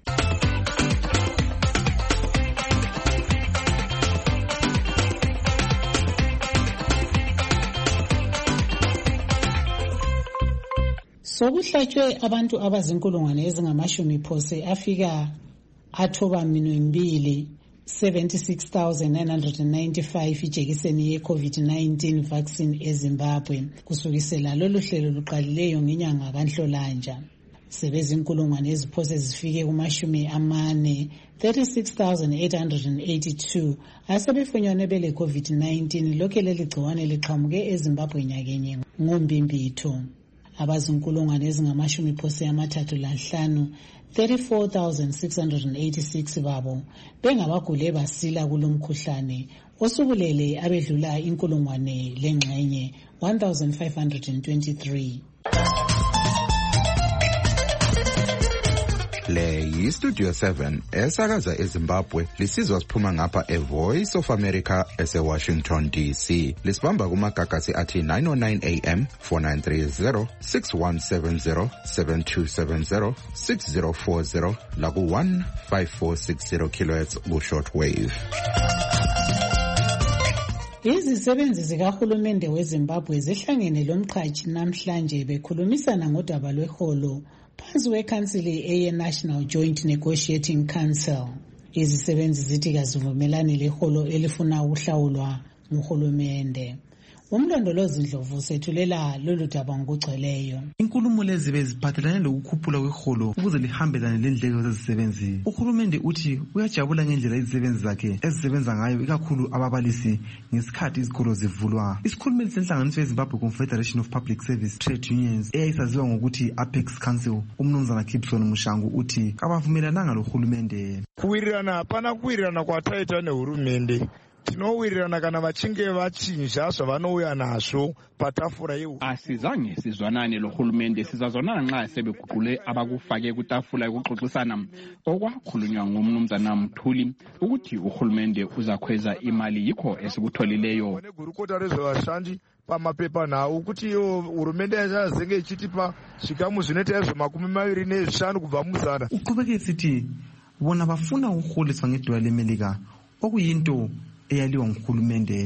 Sokuhlatshwe abantu abazinkulungwane ezingamashumi phose afika athoba minwembili 76,995 ijekiseni ye-COVID-19 vaccine eZimbabwe kusukisela lolu hlelo luqalileyo ngenyanga kaNhlolanja. Sebezinkulungwane eziphose zifike kumashumi amane 36,882 asebefunyanwe bele COVID-19 lokhe leli gciwane liqhamuke eZimbabwe nyakenye ngoMbimbitho. Abazinkulungwane ezingamashumi phose amathathu lanhlanu 34,686 babo bengabagule basila kulomkhuhlane osubulele abedlula inkulungwane lengxenye 1,523. Le yi-Studio 7 esakaza eZimbabwe lisizwa siphuma ngapha eVoice of America ese-Washington DC. Lisibamba kumagagasi athi 909 AM, 4930, 6170, 7270, 6040 laku 15460 kHz ku-shortwave. Izisebenzi zikahulumende weZimbabwe zihlangene lomqhatshi namhlanje bekhulumisana ngodaba lweholo phansi kwekhansili eye-National Joint Negotiating Council. Izisebenzi zithi kazivumelani leholo elifuna ukuhlawulwa nguhulumende. Umlondolozi Ndlovu sethulela lolu daba ngokugcweleyo. Inkulumo lezi beziphathelane lokukhuphula kweholo ukuze lihambelane lendleko zezisebenzi. Uhulumende uthi uyajabula ngendlela izisebenzi zakhe ezisebenza ngayo, ikakhulu ababalisi ngesikhathi izikolo zivulwa. Isikhulumeli senhlanganiso yeZimbabwe Confederation of Public Service Trade Unions eyayisaziwa ngokuthi Apex Council, umnumzana Gibson Mushangu uthi kabavumelananga lohulumende. Kuwirirana hapana kuwirirana kwataita nehurumende. Tinowirirana kana vachinge vachinja zvavanouya nazvo patafura yehurumente. Asizange sizwanane lohulumende, sizazwanana nxa sebeguqule abakufake kutafula yokuxoxisana okwakhulunywa ngumnumzana Mthuli ukuthi uhulumende uzakhweza imali yikho esikutholileyo. Negurukota rezvevashandi pamapepa nawo ukuthi hurumende yachazenge ichitipa zvikamu zvinoita ezvo25 kubva muzana. Uqhubeke sithi bona bafuna ukuholiswa ngedollar leMelika okuyinto eyaliwa nguhulumende.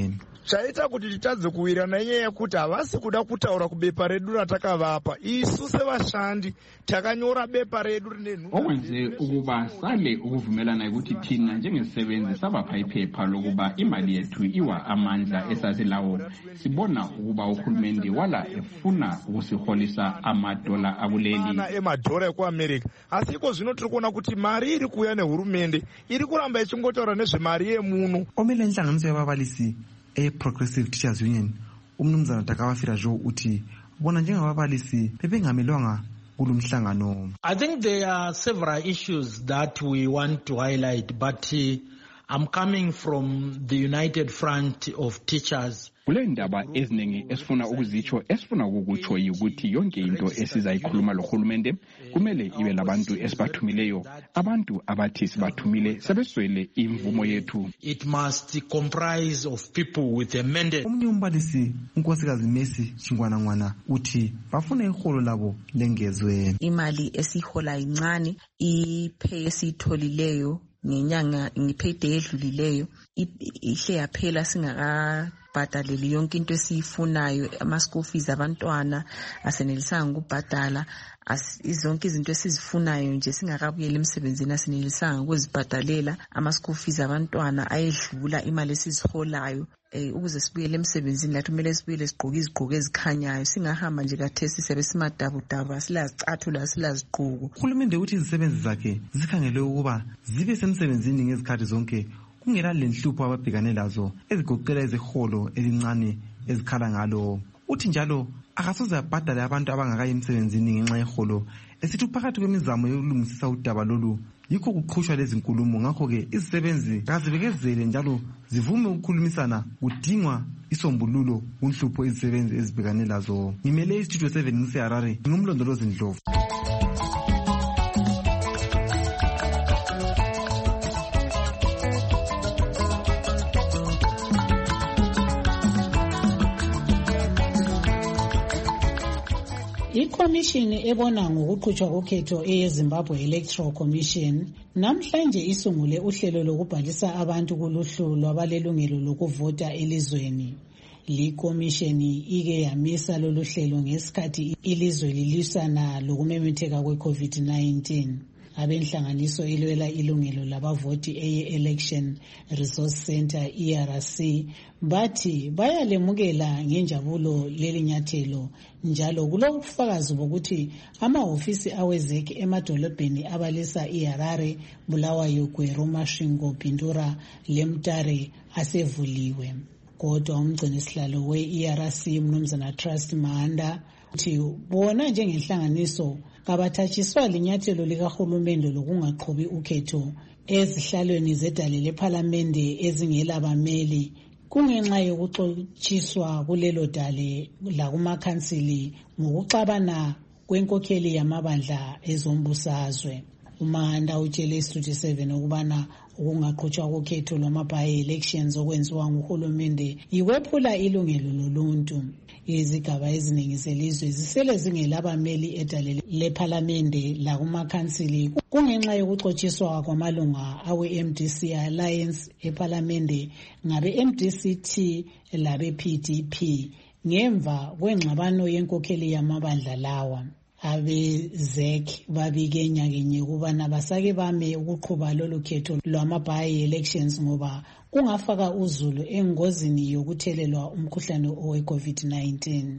chaita kuti titadze kuwirana inyaya yekuti havasi kuda kutaura kubepa redu ratakavapa. Isu sevashandi takanyora bepa redu rine nhunha. Okwenze ukuba sale ukuvumelana ukuthi thina njengezisebenzi sabapha iphepha lokuba imali yethu iwa amandla esasilawo. Sibona ukuba uhulumende wala efuna ukusiholisa amadola akuleli. Emadhora ekuAmerica. Asiko zvino tiri kuona kuti mari iri kuuya nehurumende iri kuramba ichingotaura nezvemari yemuno. Omele nhlanganiso yababalisi Progressive Teachers Union umnumzana Takawafira Joe uthi bona njengababalisi bebengamelwanga kulumhlangano. I think there are several issues that we want to highlight, but I'm coming from the United Front of Teachers. Kule ndaba eziningi esifuna ukuzitsho esifuna ukukutsho ukuthi yonke into esizayikhuluma lohulumende kumele ibe labantu esibathumileyo, abantu abathi sibathumile sebeswele imvumo yethu. It must comprise of people with a mandate. Omunye umbalisi unkosikazi Messi Chingwana uthi bafuna iholo labo lengezwe. Imali esihola incane, ipay esitholileyo ngenyanga ngiphethe edlulileyo ihle yaphela singakabhadaleli yonke into esiyifunayo, ama-school fees abantwana asenelisanga ukubhadala, zonke izinto esizifunayo nje singakabuyela emsebenzini asenelisanga ukuzibhadalela, ama-school fees abantwana ayedlula imali esiziholayo. Ukuze sibuyele emsebenzini lathi kumele sibuyele sigqoke izigqoko ezikhanyayo, singahamba nje kathesi sibe simadabudabu silazicathulo silazigqoko. Uhulumende uthi izisebenzi zakhe zikhangele ukuba zibe semsebenzini ngezikhathi zonke kungela lenhlupho ababhekane lazo ezigoqela iziholo elincane ezikhala ngalo. Uthi njalo akasoze abhadale abantu abangakayi emsebenzini ngenxa yeholo, esithi phakathi kwemizamo yokulungisisa udaba lolu yikho kuqhushwa lezi nkulumo. Ngakho-ke izisebenzi kazibekezele njalo zivume ukukhulumisana kudingwa isombululo kunhlupho izisebenzi ezibhekane lazo. Ngimele iStudio 7 ngiseHarare, ngumlondolozi Ndlovu. Ikomishini ebona ngokuqhutshwa kokhetho eyeZimbabwe Electoral Commission namhlanje isungule uhlelo lokubhalisa abantu kuluhlu lwabalelungelo lokuvota elizweni. Likomishini ike yamisa lolu hlelo ngesikhathi ilizwe lilisana lokumemetheka kwe-COVID-19. Abenhlanganiso ilwela ilungelo labavoti eye-Election Resource Center ERC bathi bayalemukela ngenjabulo leli nyathelo, njalo kulobufakazi bokuthi amahofisi awezeki emadolobheni abalisa iHarare, Bulawayo, Gweru, Masvingo, Bindura leMtare asevuliwe. Kodwa umgcinisihlalo we-ERC mnumzana Trust Mahanda uthi bona njengenhlanganiso kabathatshiswa linyathelo likahulumende lokungaqhubi ukhetho ezihlalweni zedale lephalamende ezingela bameli kungenxa yokuxotshiswa kulelo dale lakumakhansili ngokuxabana kwenkokheli yamabandla ezombusazwe. uMahanda utshele iStudio 7 ukubana ukungaqhutshwa kokhetho lwama-by-elections okwenziwa nguhulumende ikwephula ilungelo loluntu. Izigaba eziningi zelizwe zisele zingelabameli edale lephalamende lakumakhansili kungenxa yokuxotshiswa kwamalunga awe-MDC Alliance ephalamende ngabe-MDC-T labe-PDP ngemva kwengxabano yenkokheli yamabandla lawa. Abe-ZEC babike nyakenye ukubana basake bame ukuqhuba lolu khetho lwama-by-elections ngoba kungafaka uZulu engozini yokuthelelwa umkhuhlane owe-COVID-19.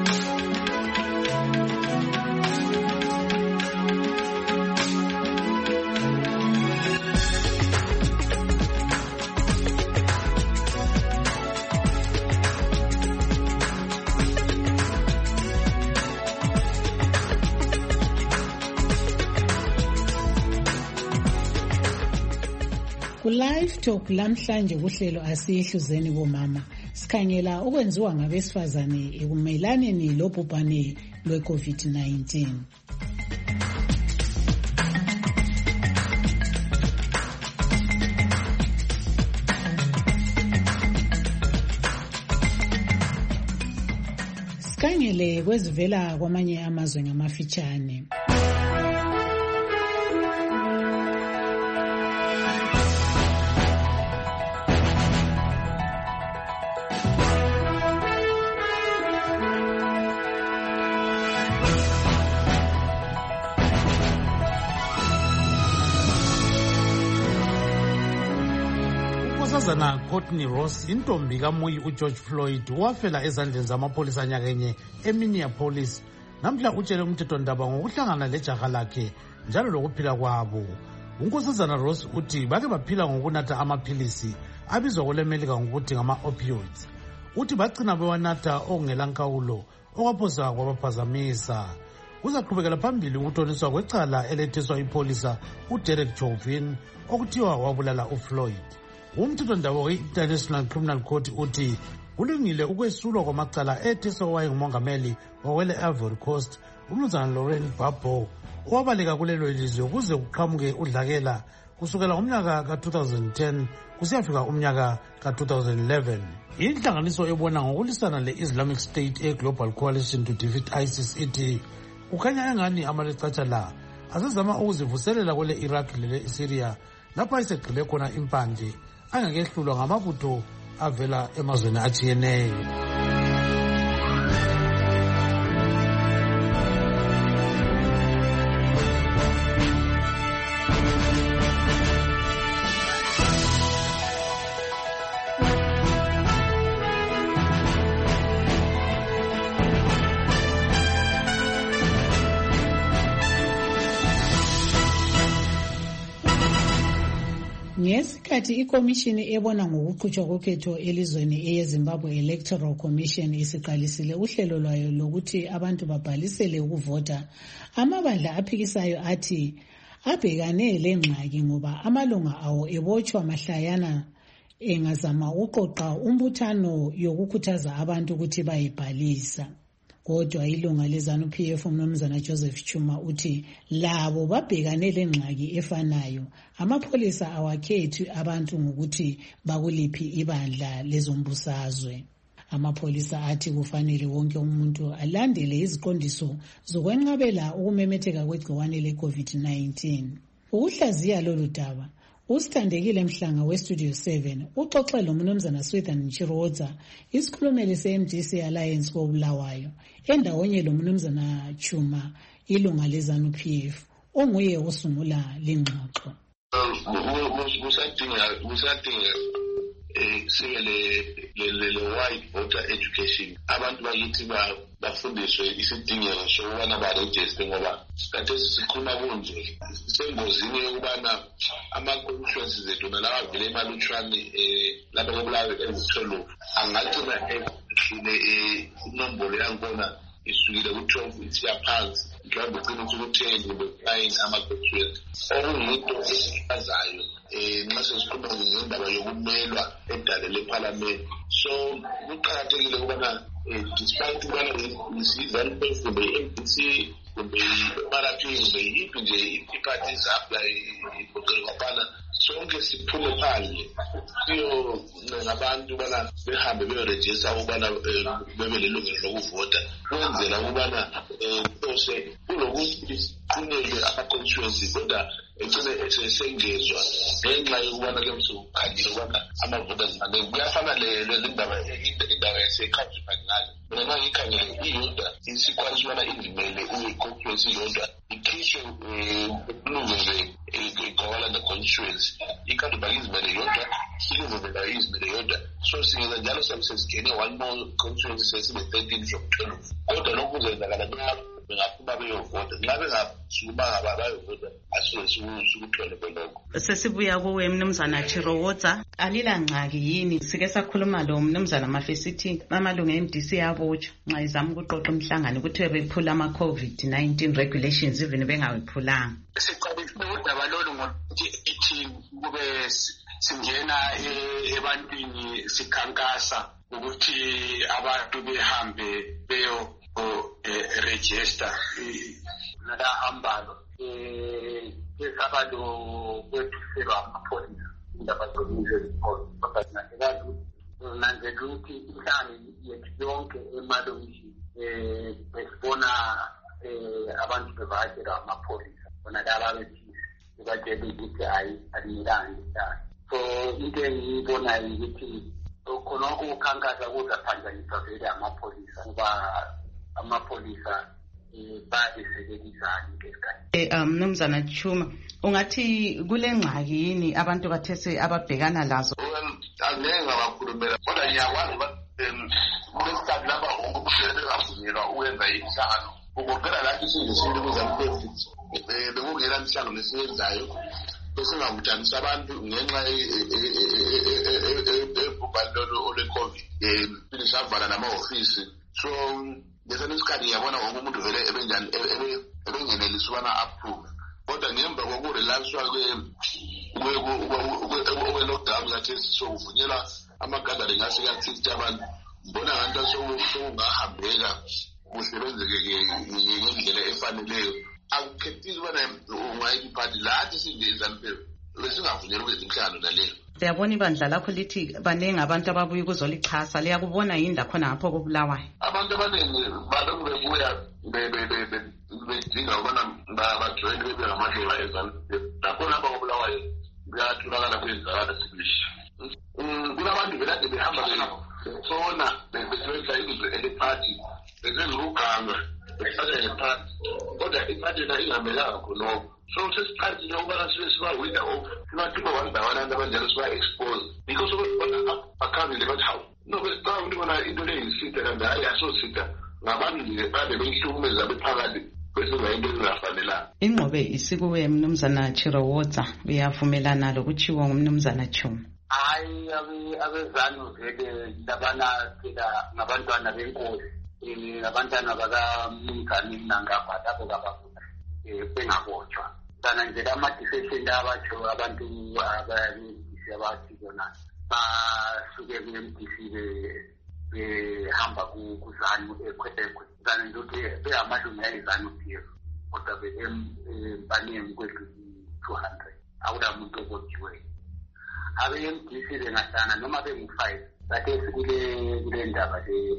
Live Talk lamhlanje kuhlelo asihluzeni bomama sikhangela okwenziwa ngabesifazane ekumelaneni lobhubhane lwe-COVID-19. Sikhangele kwezivela kwamanye amazwe ngamafitshane. unkosazana Courtney Ross intombi kamuyi uGeorge Floyd wafela ezandleni zamapolisa nyakenye eMinneapolis. Namhla utshele umthethondaba ngokuhlangana lejaha lakhe njalo lokuphila kwabo. Unkosazana Ross uthi bake baphila ngokunatha amaphilisi abizwa kwelemelika ngokuthi ngama-opioids. Uthi bagcina bewanatha okungela nkawulo okwaphosa kwabaphazamisa. Kuzaqhubekela phambili ukuthoniswa kwecala elethiswa ipolisa uDerek Chauvin okuthiwa wabulala uFloyd. Umthethondaba we-International Criminal Court uthi kulungile ukwesulwa kwamacala ethiswa wayengumongameli wawele Ivory Coast umnumzana Laurent Gbagbo owabaleka kulelo lizwe kuze kuqhamuke udlakela kusukela umnyaka ka-2010 kusiyafika umnyaka ka-2011. Inhlanganiso ebona ngokulisana le-Islamic State e-Global Coalition to Defeat ISIS ithi kukhanya engani amalecatsha la asezama ukuzivuselela kwele Iraq lele Syria lapha isegqile khona impande angakehlulwa ngamabutho avela emazweni atshiyeneyo. Ngesikhathi ikomishini ebona ngokuqhutshwa kokhetho elizweni eyeZimbabwe Electoral Commission isiqalisile uhlelo lwayo lokuthi abantu babhalisele ukuvota, amabandla aphikisayo athi abhekane lengxaki ngoba amalunga awo ebotshwa mahlayana engazama uqoqa umbuthano yokukhuthaza abantu ukuthi bayibhalisa. Kodwa ilunga leZANU-PF umnumzana Joseph Chuma uthi labo babhekane lengxaki efanayo. Amapholisa awakhethi abantu ngokuthi bakuliphi ibandla lezombusazwe. Amapholisa athi kufanele wonke umuntu alandele iziqondiso zokwenqabela ukumemetheka kwegciwane le-COVID-19. Ukuhlaziya lolu daba, uSithandekile Mhlanga weStudio 7 uxoxe lomnumzana Swithan Chirodza, isikhulumeli se-MDC Alliance koBulawayo, endawonye lomnumzana Chuma, ilunga leZANU-PF, onguye osungula lengxoxo. Sibe le wide voter education, abantu bakithi bafundiswe isidingeko sokubana barejiste ngoba kade sikhuluma kunje sisengozini yokubana ama-constituencies ethu nalawa avele emalutshwane lapha koBulawayo ezitholo angagcina ehlule inombolo yakhona isukile ku-12 isiya phansi mhlawumbe ugcina ukuthi ku-10 kumbe ku-9 ama-constituencies okuyinto esichazayo nxa sesikhuluma ngendaba yokumelwa edale lephalamende. So kuqakathekile ukubana despite ukubana iZANU-PF kumbe i-MDC kumbe i-MRP kumbe yiphi nje iphathi zapla igoqela kwaphana sonke siphume phandle siyoncenga abantu ubana behambe beyorejista ukubana bebe lelungelo lokuvota kwenzela ukubana kose kulokuthi kunele ama-constituency kodwa ecine esengezwa ngenxa yokubana ke msukukhangile ukubana ama-voters manengi kuyafana lendaba indaba yasekhajipani ngayo mina nangiyikhangele iyodwa isikwazi ukubana indimele uyi-constituency iyodwa ikhishwe kulungele igowalanda constituency ikhajipani izimele yodwa ilungela izimele yodwa so singeza njalo sesigene one more constituency sesibe-13 from 12 kodwa lokhu kuzenzakala bengaphuma beyovota nxa bengasukuma bayovota asuke sukuthole belokho. Sesibuya kuwe mnumzana Chirodza, alila ngxaki yini? Sike sakhuluma lo mnumzana Mafesithi amalunga eMDC abotshwa nxa izama ukuqoqa umhlangano ukuthi bephula ama-COVID-19 regulations even bengawephulanga. Siqalisile udaba lolu ngokuthi ithi kube singena ebantwini sikhankasa ukuthi abantu behambe beyo register nala ambalo esabalo kwethuselwa amapholisa indaba zokuze ziphole nange ukuthi inhlangano yethu yonke emalokishini besibona abantu bevakatshela amapholisa bona laba bephile bebatshele ukuthi hayi alinilanga isana. So into engiyibonayo ukuthi khonokho ukukhankasa kuzaphanjaniswa vele amapholisa kuba amapolisa bayisekelizani ngesikhathi. Mnumzana Chuma, ungathi kule ngxaki yini abantu bathese ababhekana lazo? Angeke ngabakhulumela kodwa ngiyakwazi kulesikhathi lapha ukusebenzavunyelwa ukwenza imhlangano ugoqela lathi singesile kuzamPF bekungela mhlangano esiyenzayo besingabudanisa abantu ngenxa ebhubhane ole-COVID phinde savala namahhovisi. So ngesinye isikhathi ngiyabona wonke umuntu vele ebengenelisa ukubana approve kodwa ngemva kokurelanswa kwe-lockdown kathesi sokuvunyelwa amagathering aseka-60 abantu mbona ngathi sokungahambeka kusebenzeke ngendlela efaneleyo. Akukhethile ubana ungayiphi iphathi lathi singe-ZANU-PF besingavunyelwa ukwenza imhlangano naleyo. Siyabona ibandla lakho lithi baningi abantu ababuye ukuzolichasa, liyakubona yini lakhona ngapho koBulawayo? Abantu abaningi balokhu bebuya bedinga ukubana bajoyine bebe ngamadlela eZANU-PF. Nakhona apha koBulawayo kuyatholakala kwenzakala sibisha. Kunabantu belade behamba besona besebenzisa ilizwe elephathi besenokuganga besaka ngephathi kodwa iphathi na ingamelanga khonoko. So sesikhathi lokubana sibe siba-winner of sibathiba wandawana abantu abanjalo siba-expose because ukubona akhambile bathi hawu no xa umuntu bona into leyo yisitha kanti hayi asositha ngabantu nje bade beyihlukumeza bephakathi besingayinto ezingafanelanga. Ingqobe isikuwe Mnumzana Chirowodza, uyavumelana lokutshiwo ngumnumzana Chuma? Hayi abeZANU vele labana phela ngabantwana benkosi abantwana bakaMngani nangapha lapho kababuka bengabotshwa sana nje ama-defection abatsho abantu abanemdisi abathi bona basuke ku-MDC behamba kuZANU ekhwetekwe sana nje ukuthi beyamalunga eZANU-PF kodwa bempaneni kwethu 200 akula muntu obotshiweyo. Abe-MDC bengahlana noma bengu-5 bathesi kule ndaba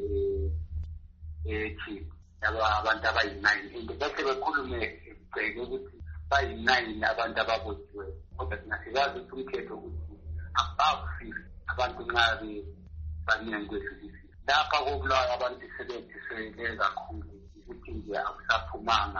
le-chief abantu abayi-9 and bese bekhulume bheke ukuthi bayi-9 abantu ababotshiweyo kodwa singasibazi ukuthi umthetho ukuthi above 50 abantu nxa baningi kwedlulisi lapha koBulawayo abantu sebedisele kakhulu ukuthi nje akusaphumanga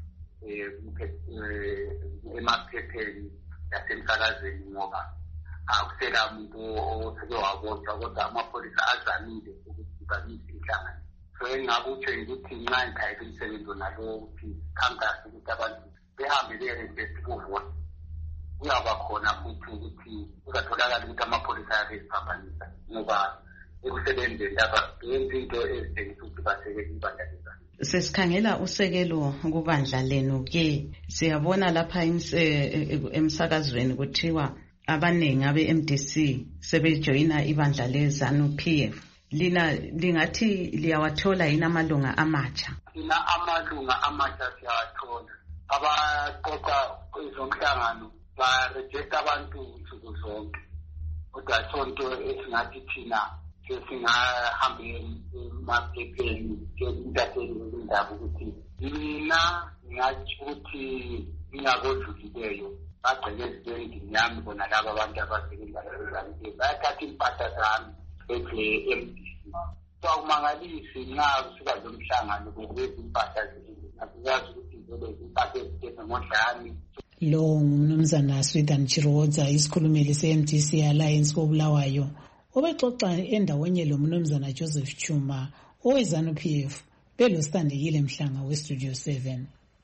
emaphepheni yasemsakazweni ngoba akusela muntu oseke wabotshwa kodwa amapholisa azamile ukuthi bamise inhlangano. So engakutsho ukuthi nxa ngithayele umsebenzi nalo ukuthi khankasi ukuthi abantu behambe be-investigate kuyaba khona futhi ukuthi kuzatholakala ukuthi amapholisa ayabeziphambanisa ngoba ekusebenzeni lapha benza into ezitshengisa ukuthi basekele ibandla lezanu. Sesikhangela usekelo kubandla lenu-ke siyabona lapha emsakazweni kuthiwa abaningi abe-MDC sebejoyina ibandla leZANU-PF. Lina lingathi liyawathola yini amalunga amatsha? Lina amalunga amatsha siyawathola. Abaqoqa kwezomhlangano barejecta abantu nsuku zonke kodwa sonto esingathi thina sesingahambe emaphepheni entateni indaba ukuthi mina ngathi ukuthi ingakodlulileyo bagcele ezibendini yami bona laba abantu abasebenza eZANU-PF bayathatha impahla zami MDC. So akumangalisi nxa kusuka lo mhlangano bekulezi impahla asizazi ukuthi vele impahla ezithethe ngodlani. Lo ngumnumzana Swithan Chirowodza, isikhulumeli se-MDC Alliance koBulawayo, obexoxa endawonye lo mnumzana Joseph Chuma oweZANU-PF belosithandekile Mhlanga weStudio 7.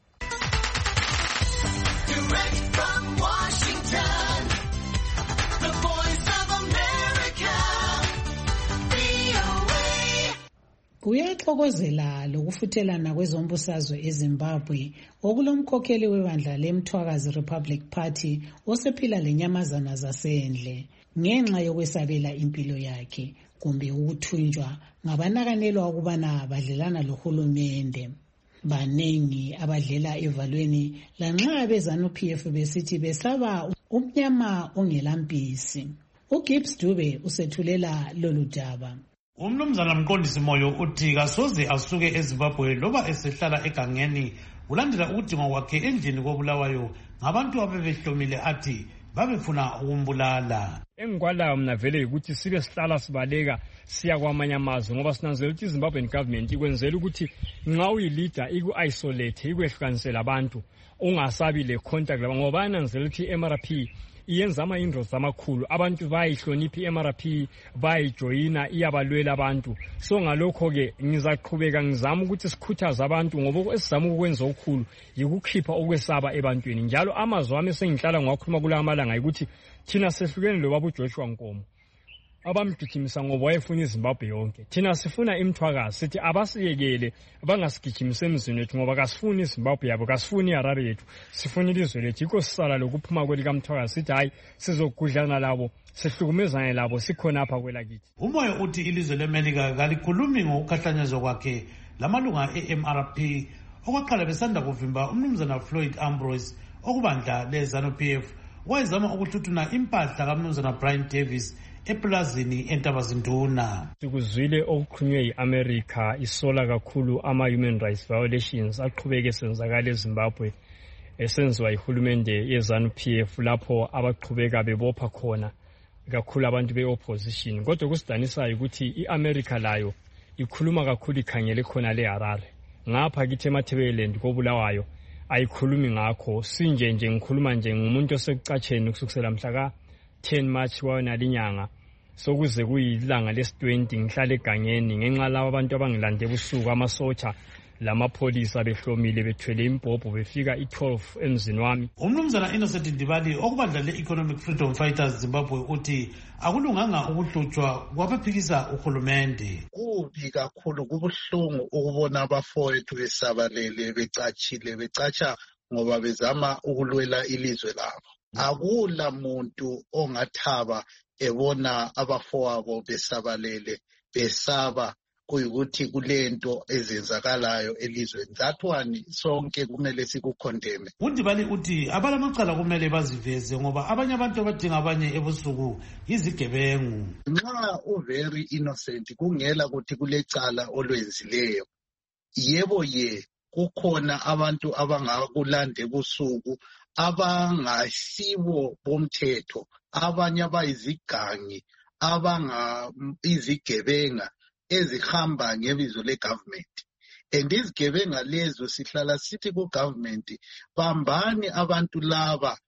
Kuyaxokozela lokufuthelana kwezombusazwe eZimbabwe okulomkhokheli webandla leMthwakazi Republic Party osephila lenyamazana zasendle ngenxa yokwesabela impilo yakhe kumbe ukuthunjwa ngabanakanelwa ukubana badlelana lohulumende. Baningi abadlela evalweni lanxa abeZANU-PF besithi besaba umnyama ongelampisi. uGibbs Dube usethulela lolu daba. Umnumzana Mqondisi Moyo uthi kasoze asuke eZimbabwe loba esehlala egangeni ulandela ukudingwa kwakhe endlini koBulawayo ngabantu abebehlomile athi babefuna ukumbulala. Engikwalayo mina vele ukuthi sibe sihlala sibaleka siya kwamanye amazwe ngoba sinanzela ukuthi iZimbabwean government ikwenzela ukuthi nxa uyi-leader iku-isolate ikwehlukanisela abantu ungasabi le contact laba ngoba yananzela ukuthi i-MRP iyenza ama-inroads amakhulu abantu bayihlonipha i-MRP bayijoyina iyabalwela abantu so ngalokho-ke ngizaqhubeka ngizama ukuthi sikhuthaze abantu ngoba esizama ukukwenza okukhulu yikukhipha ukwesaba ebantwini njalo amazwi ami esengihlala ngiwakhuluma kulawa amalanga yikuthi thina sehlukene lobaba uJoshua Nkomo abamgijimisa ngoba wayefuna iZimbabwe yonke thina sifuna imthwakazi sithi abasiyekele bangasigijimisa emzini wethu ngoba kasifuni iZimbabwe yabo kasifuni iHarare yethu sifuna ilizwe lethu yikho sisala lokuphuma kwelikamthwakazi sithi hayi sizogudlana labo sihlukumezane labo sikhona apha kwelakithi. Umoyo uthi ilizwe leMelika kalikhulumi ngokukhahlanyezwa kwakhe lamalunga e-MRP okwaqala besanda kuvimba umnumzana Floyd Ambrose okubandla le-ZANU-PF wayezama ukuhluthuna impahla kaMnumzana Brian Davis eplazini eNtabazinduna. Sikuzwile okukhulunywe yi-America isola kakhulu ama-human rights violations aqhubeke senzakala eZimbabwe esenziwa yihulumende ye-ZANU-PF lapho abaqhubeka bebopha khona kakhulu abantu be-opposition. Kodwa kusidanisayo ukuthi i-America layo ikhuluma kakhulu ikhangele khona le-Harare ngapha kithi eMatabeleland koBulawayo ayikhulumi ngakho sinje ngikhuluma nje ngumuntu osekucatsheni kusukela mhla ka-10 March wanalinyanga sokuze kuyilanga lesi-20 ngihlala egangeni ngenxa laba abantu abangilande ebusuku amasotsha lamapholisa behlomile bethwele impompo befika i-12 emzini wami. Umnumzana Innocent Ndibali okubandla le-Economic Freedom Fighters Zimbabwe uthi akulunganga ukuhlutshwa kwabaphikisa uhulumende. Kubi kakhulu kubuhlungu ukubona abafowethu besabalele becatshile becatsha ngoba bezama ukulwela ilizwe labo. Akula muntu ongathaba ebona abafowabo besabalele besaba kuyikuthi kulento ezenzakalayo elizweni. That one sonke kumele sikukhondeme. uNdibali uthi abalamacala kumele baziveze ngoba abanye abantu abadinga abanye ebusuku izigebengu. Nxa very innocent kungela ukuthi kulecala olwenzileyo yebo kukhona abantu abangakulanda ebusuku abangasibo bomthetho abanye abayizigangi izigebenga ezihamba ngebizo le-government. And izigebenga lezo sihlala sithi ku-government bambani abantu laba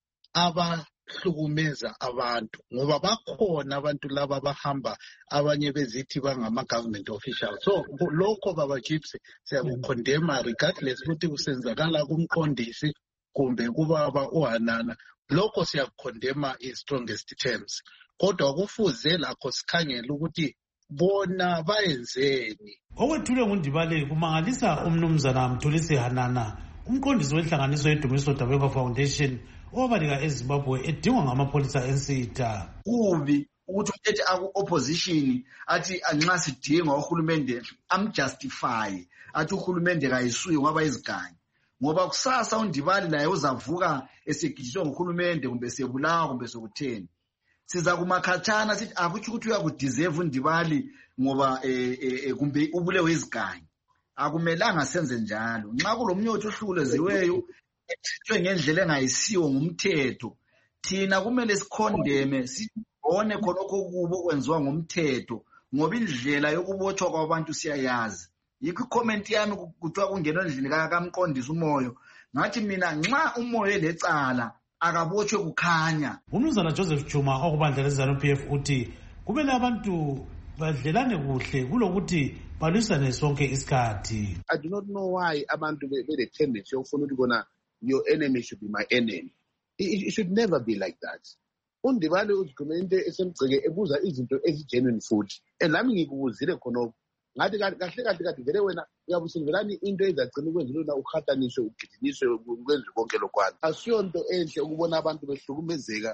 abahlukumeza abantu ngoba bakhona abantu laba abahamba abanye bezithi bangama-government officials. So lokho baba Gibbs siyakukhondema regardless ukuthi kusenzakala kumqondisi kumbe kubaba uHanana, lokho siyakukhondema in-strongest terms. Kodwa kufuze lakho sikhangele ukuthi bona bayenzeni. Okwethulwe nguNdibali kumangalisa umnumzana Mthulisi Hanana umqondisi wenhlanganiso yeDumiso Dabeka Foundation owabalika eZimbabwe edingwa ngamapholisa ensitha. Kubi ukuthi umthetho aku-opposition athi nxa sidinga uhulumende amjustify athi uhulumende kayisuye ngoba izigangi ngoba kusasa uNdibali naye uzavuka esegijiswa nguhulumende kumbe sebulawa kumbe sokutheni. Siza kumakhatshana sithi akutsho ukuthi uyakudeserve uNdibali ngoba kumbe ubulewe izigangi. Akumelanga senze njalo. Nxa kulomnyotho ohlukuleziweyo ethethwe ngendlela engayisiwo ngumthetho, thina kumele sikhondeme sibone khonokho kubo kwenziwa ngumthetho ngoba indlela yokubotshwa kwabantu siyayazi. Yikho comment yami kuthiwa kungenwa endlini kamqondisi umoyo. Ngathi mina nxa umoyo lecala akabotshwe kukhanya. Umnumzana Joseph Chuma okubandla le-ZANU-PF uthi kumele abantu badlelane kuhle kulokuthi balwisane sonke isikhathi. I do not know why abantu bele tendency yokufuna ukuthi bona your enemy should be my enemy. It should never be like that. uNdibali uzigumende esemgceke ebuza izinto ezigenuine futhi lami ngikubuzile khonokho ngathi kahle vele wena uyabusingelani into ezagcina ukwenzela ukhathaniswe ugijinyiswe ukwenza konke lokwana. Asiyonto enhle ukubona abantu behlukumezeka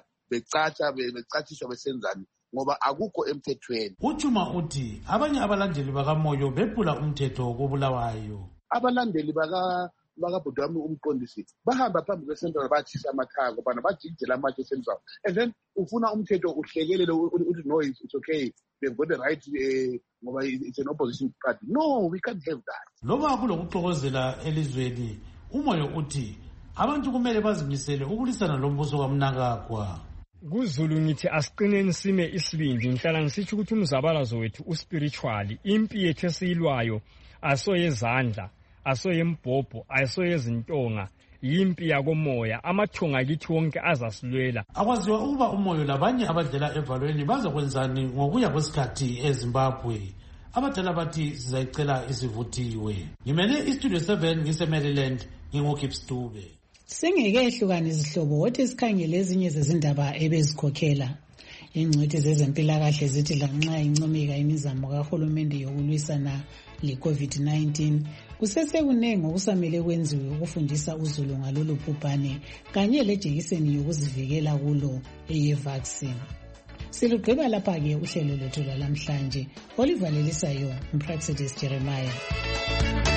becathiswa besenzani ngoba akukho emthethweni. uChuma uthi abanye abalandeli bakamoyo bephula umthetho koBulawayo. Abalandeli bakabhuti wami umqondisi bahamba phambi kwesentral bathisa amakhaya ngoba bajikijela amatshe esentral and then ufuna umthetho uhlekelele uthi no it's okay they've got the right ngoba it's an opposition party. No, we can't have that. Loba kulokuxokozela elizweni umoyo uthi abantu kumele bazimisele ukulwisana lombuso kaMnangagwa. KuZulu ngithi asiqineni sime isibindi. Ngihlala ngisitsho ukuthi umzabalazo wethu uspiritually. Impi yethu esiyilwayo asoyezandla, asoyembhobho, asoyezintonga. Yimpi yakomoya. Amathunga kithi wonke azasilwela. Akwaziwa ukuba umoyo labanye abadlela evalweni bazokwenzani ngokuya kwesikhathi eZimbabwe. Abadala bathi sizayicela isivuthiwe. Ngimele iStudio 7 ngise-Maryland, nginguKips Dube. Singeke ehlukane izihlobo wothi sikhangele ezinye zezindaba ebezikhokhela. Ingcwethi zezempilakahle zithi lanxa incomeka imizamo kahulumende yokulwisana le-COVID-19, kusesekunengi okusamele kwenziwe ukufundisa uzulu ngalolu bhubhane kanye lejekiseni yokuzivikela kulo eye-vaccine. Silugqiba lapha-ke uhlelo lwethu lwalamhlanje. Oliver Lelisayo, Praxedis Jeremiah.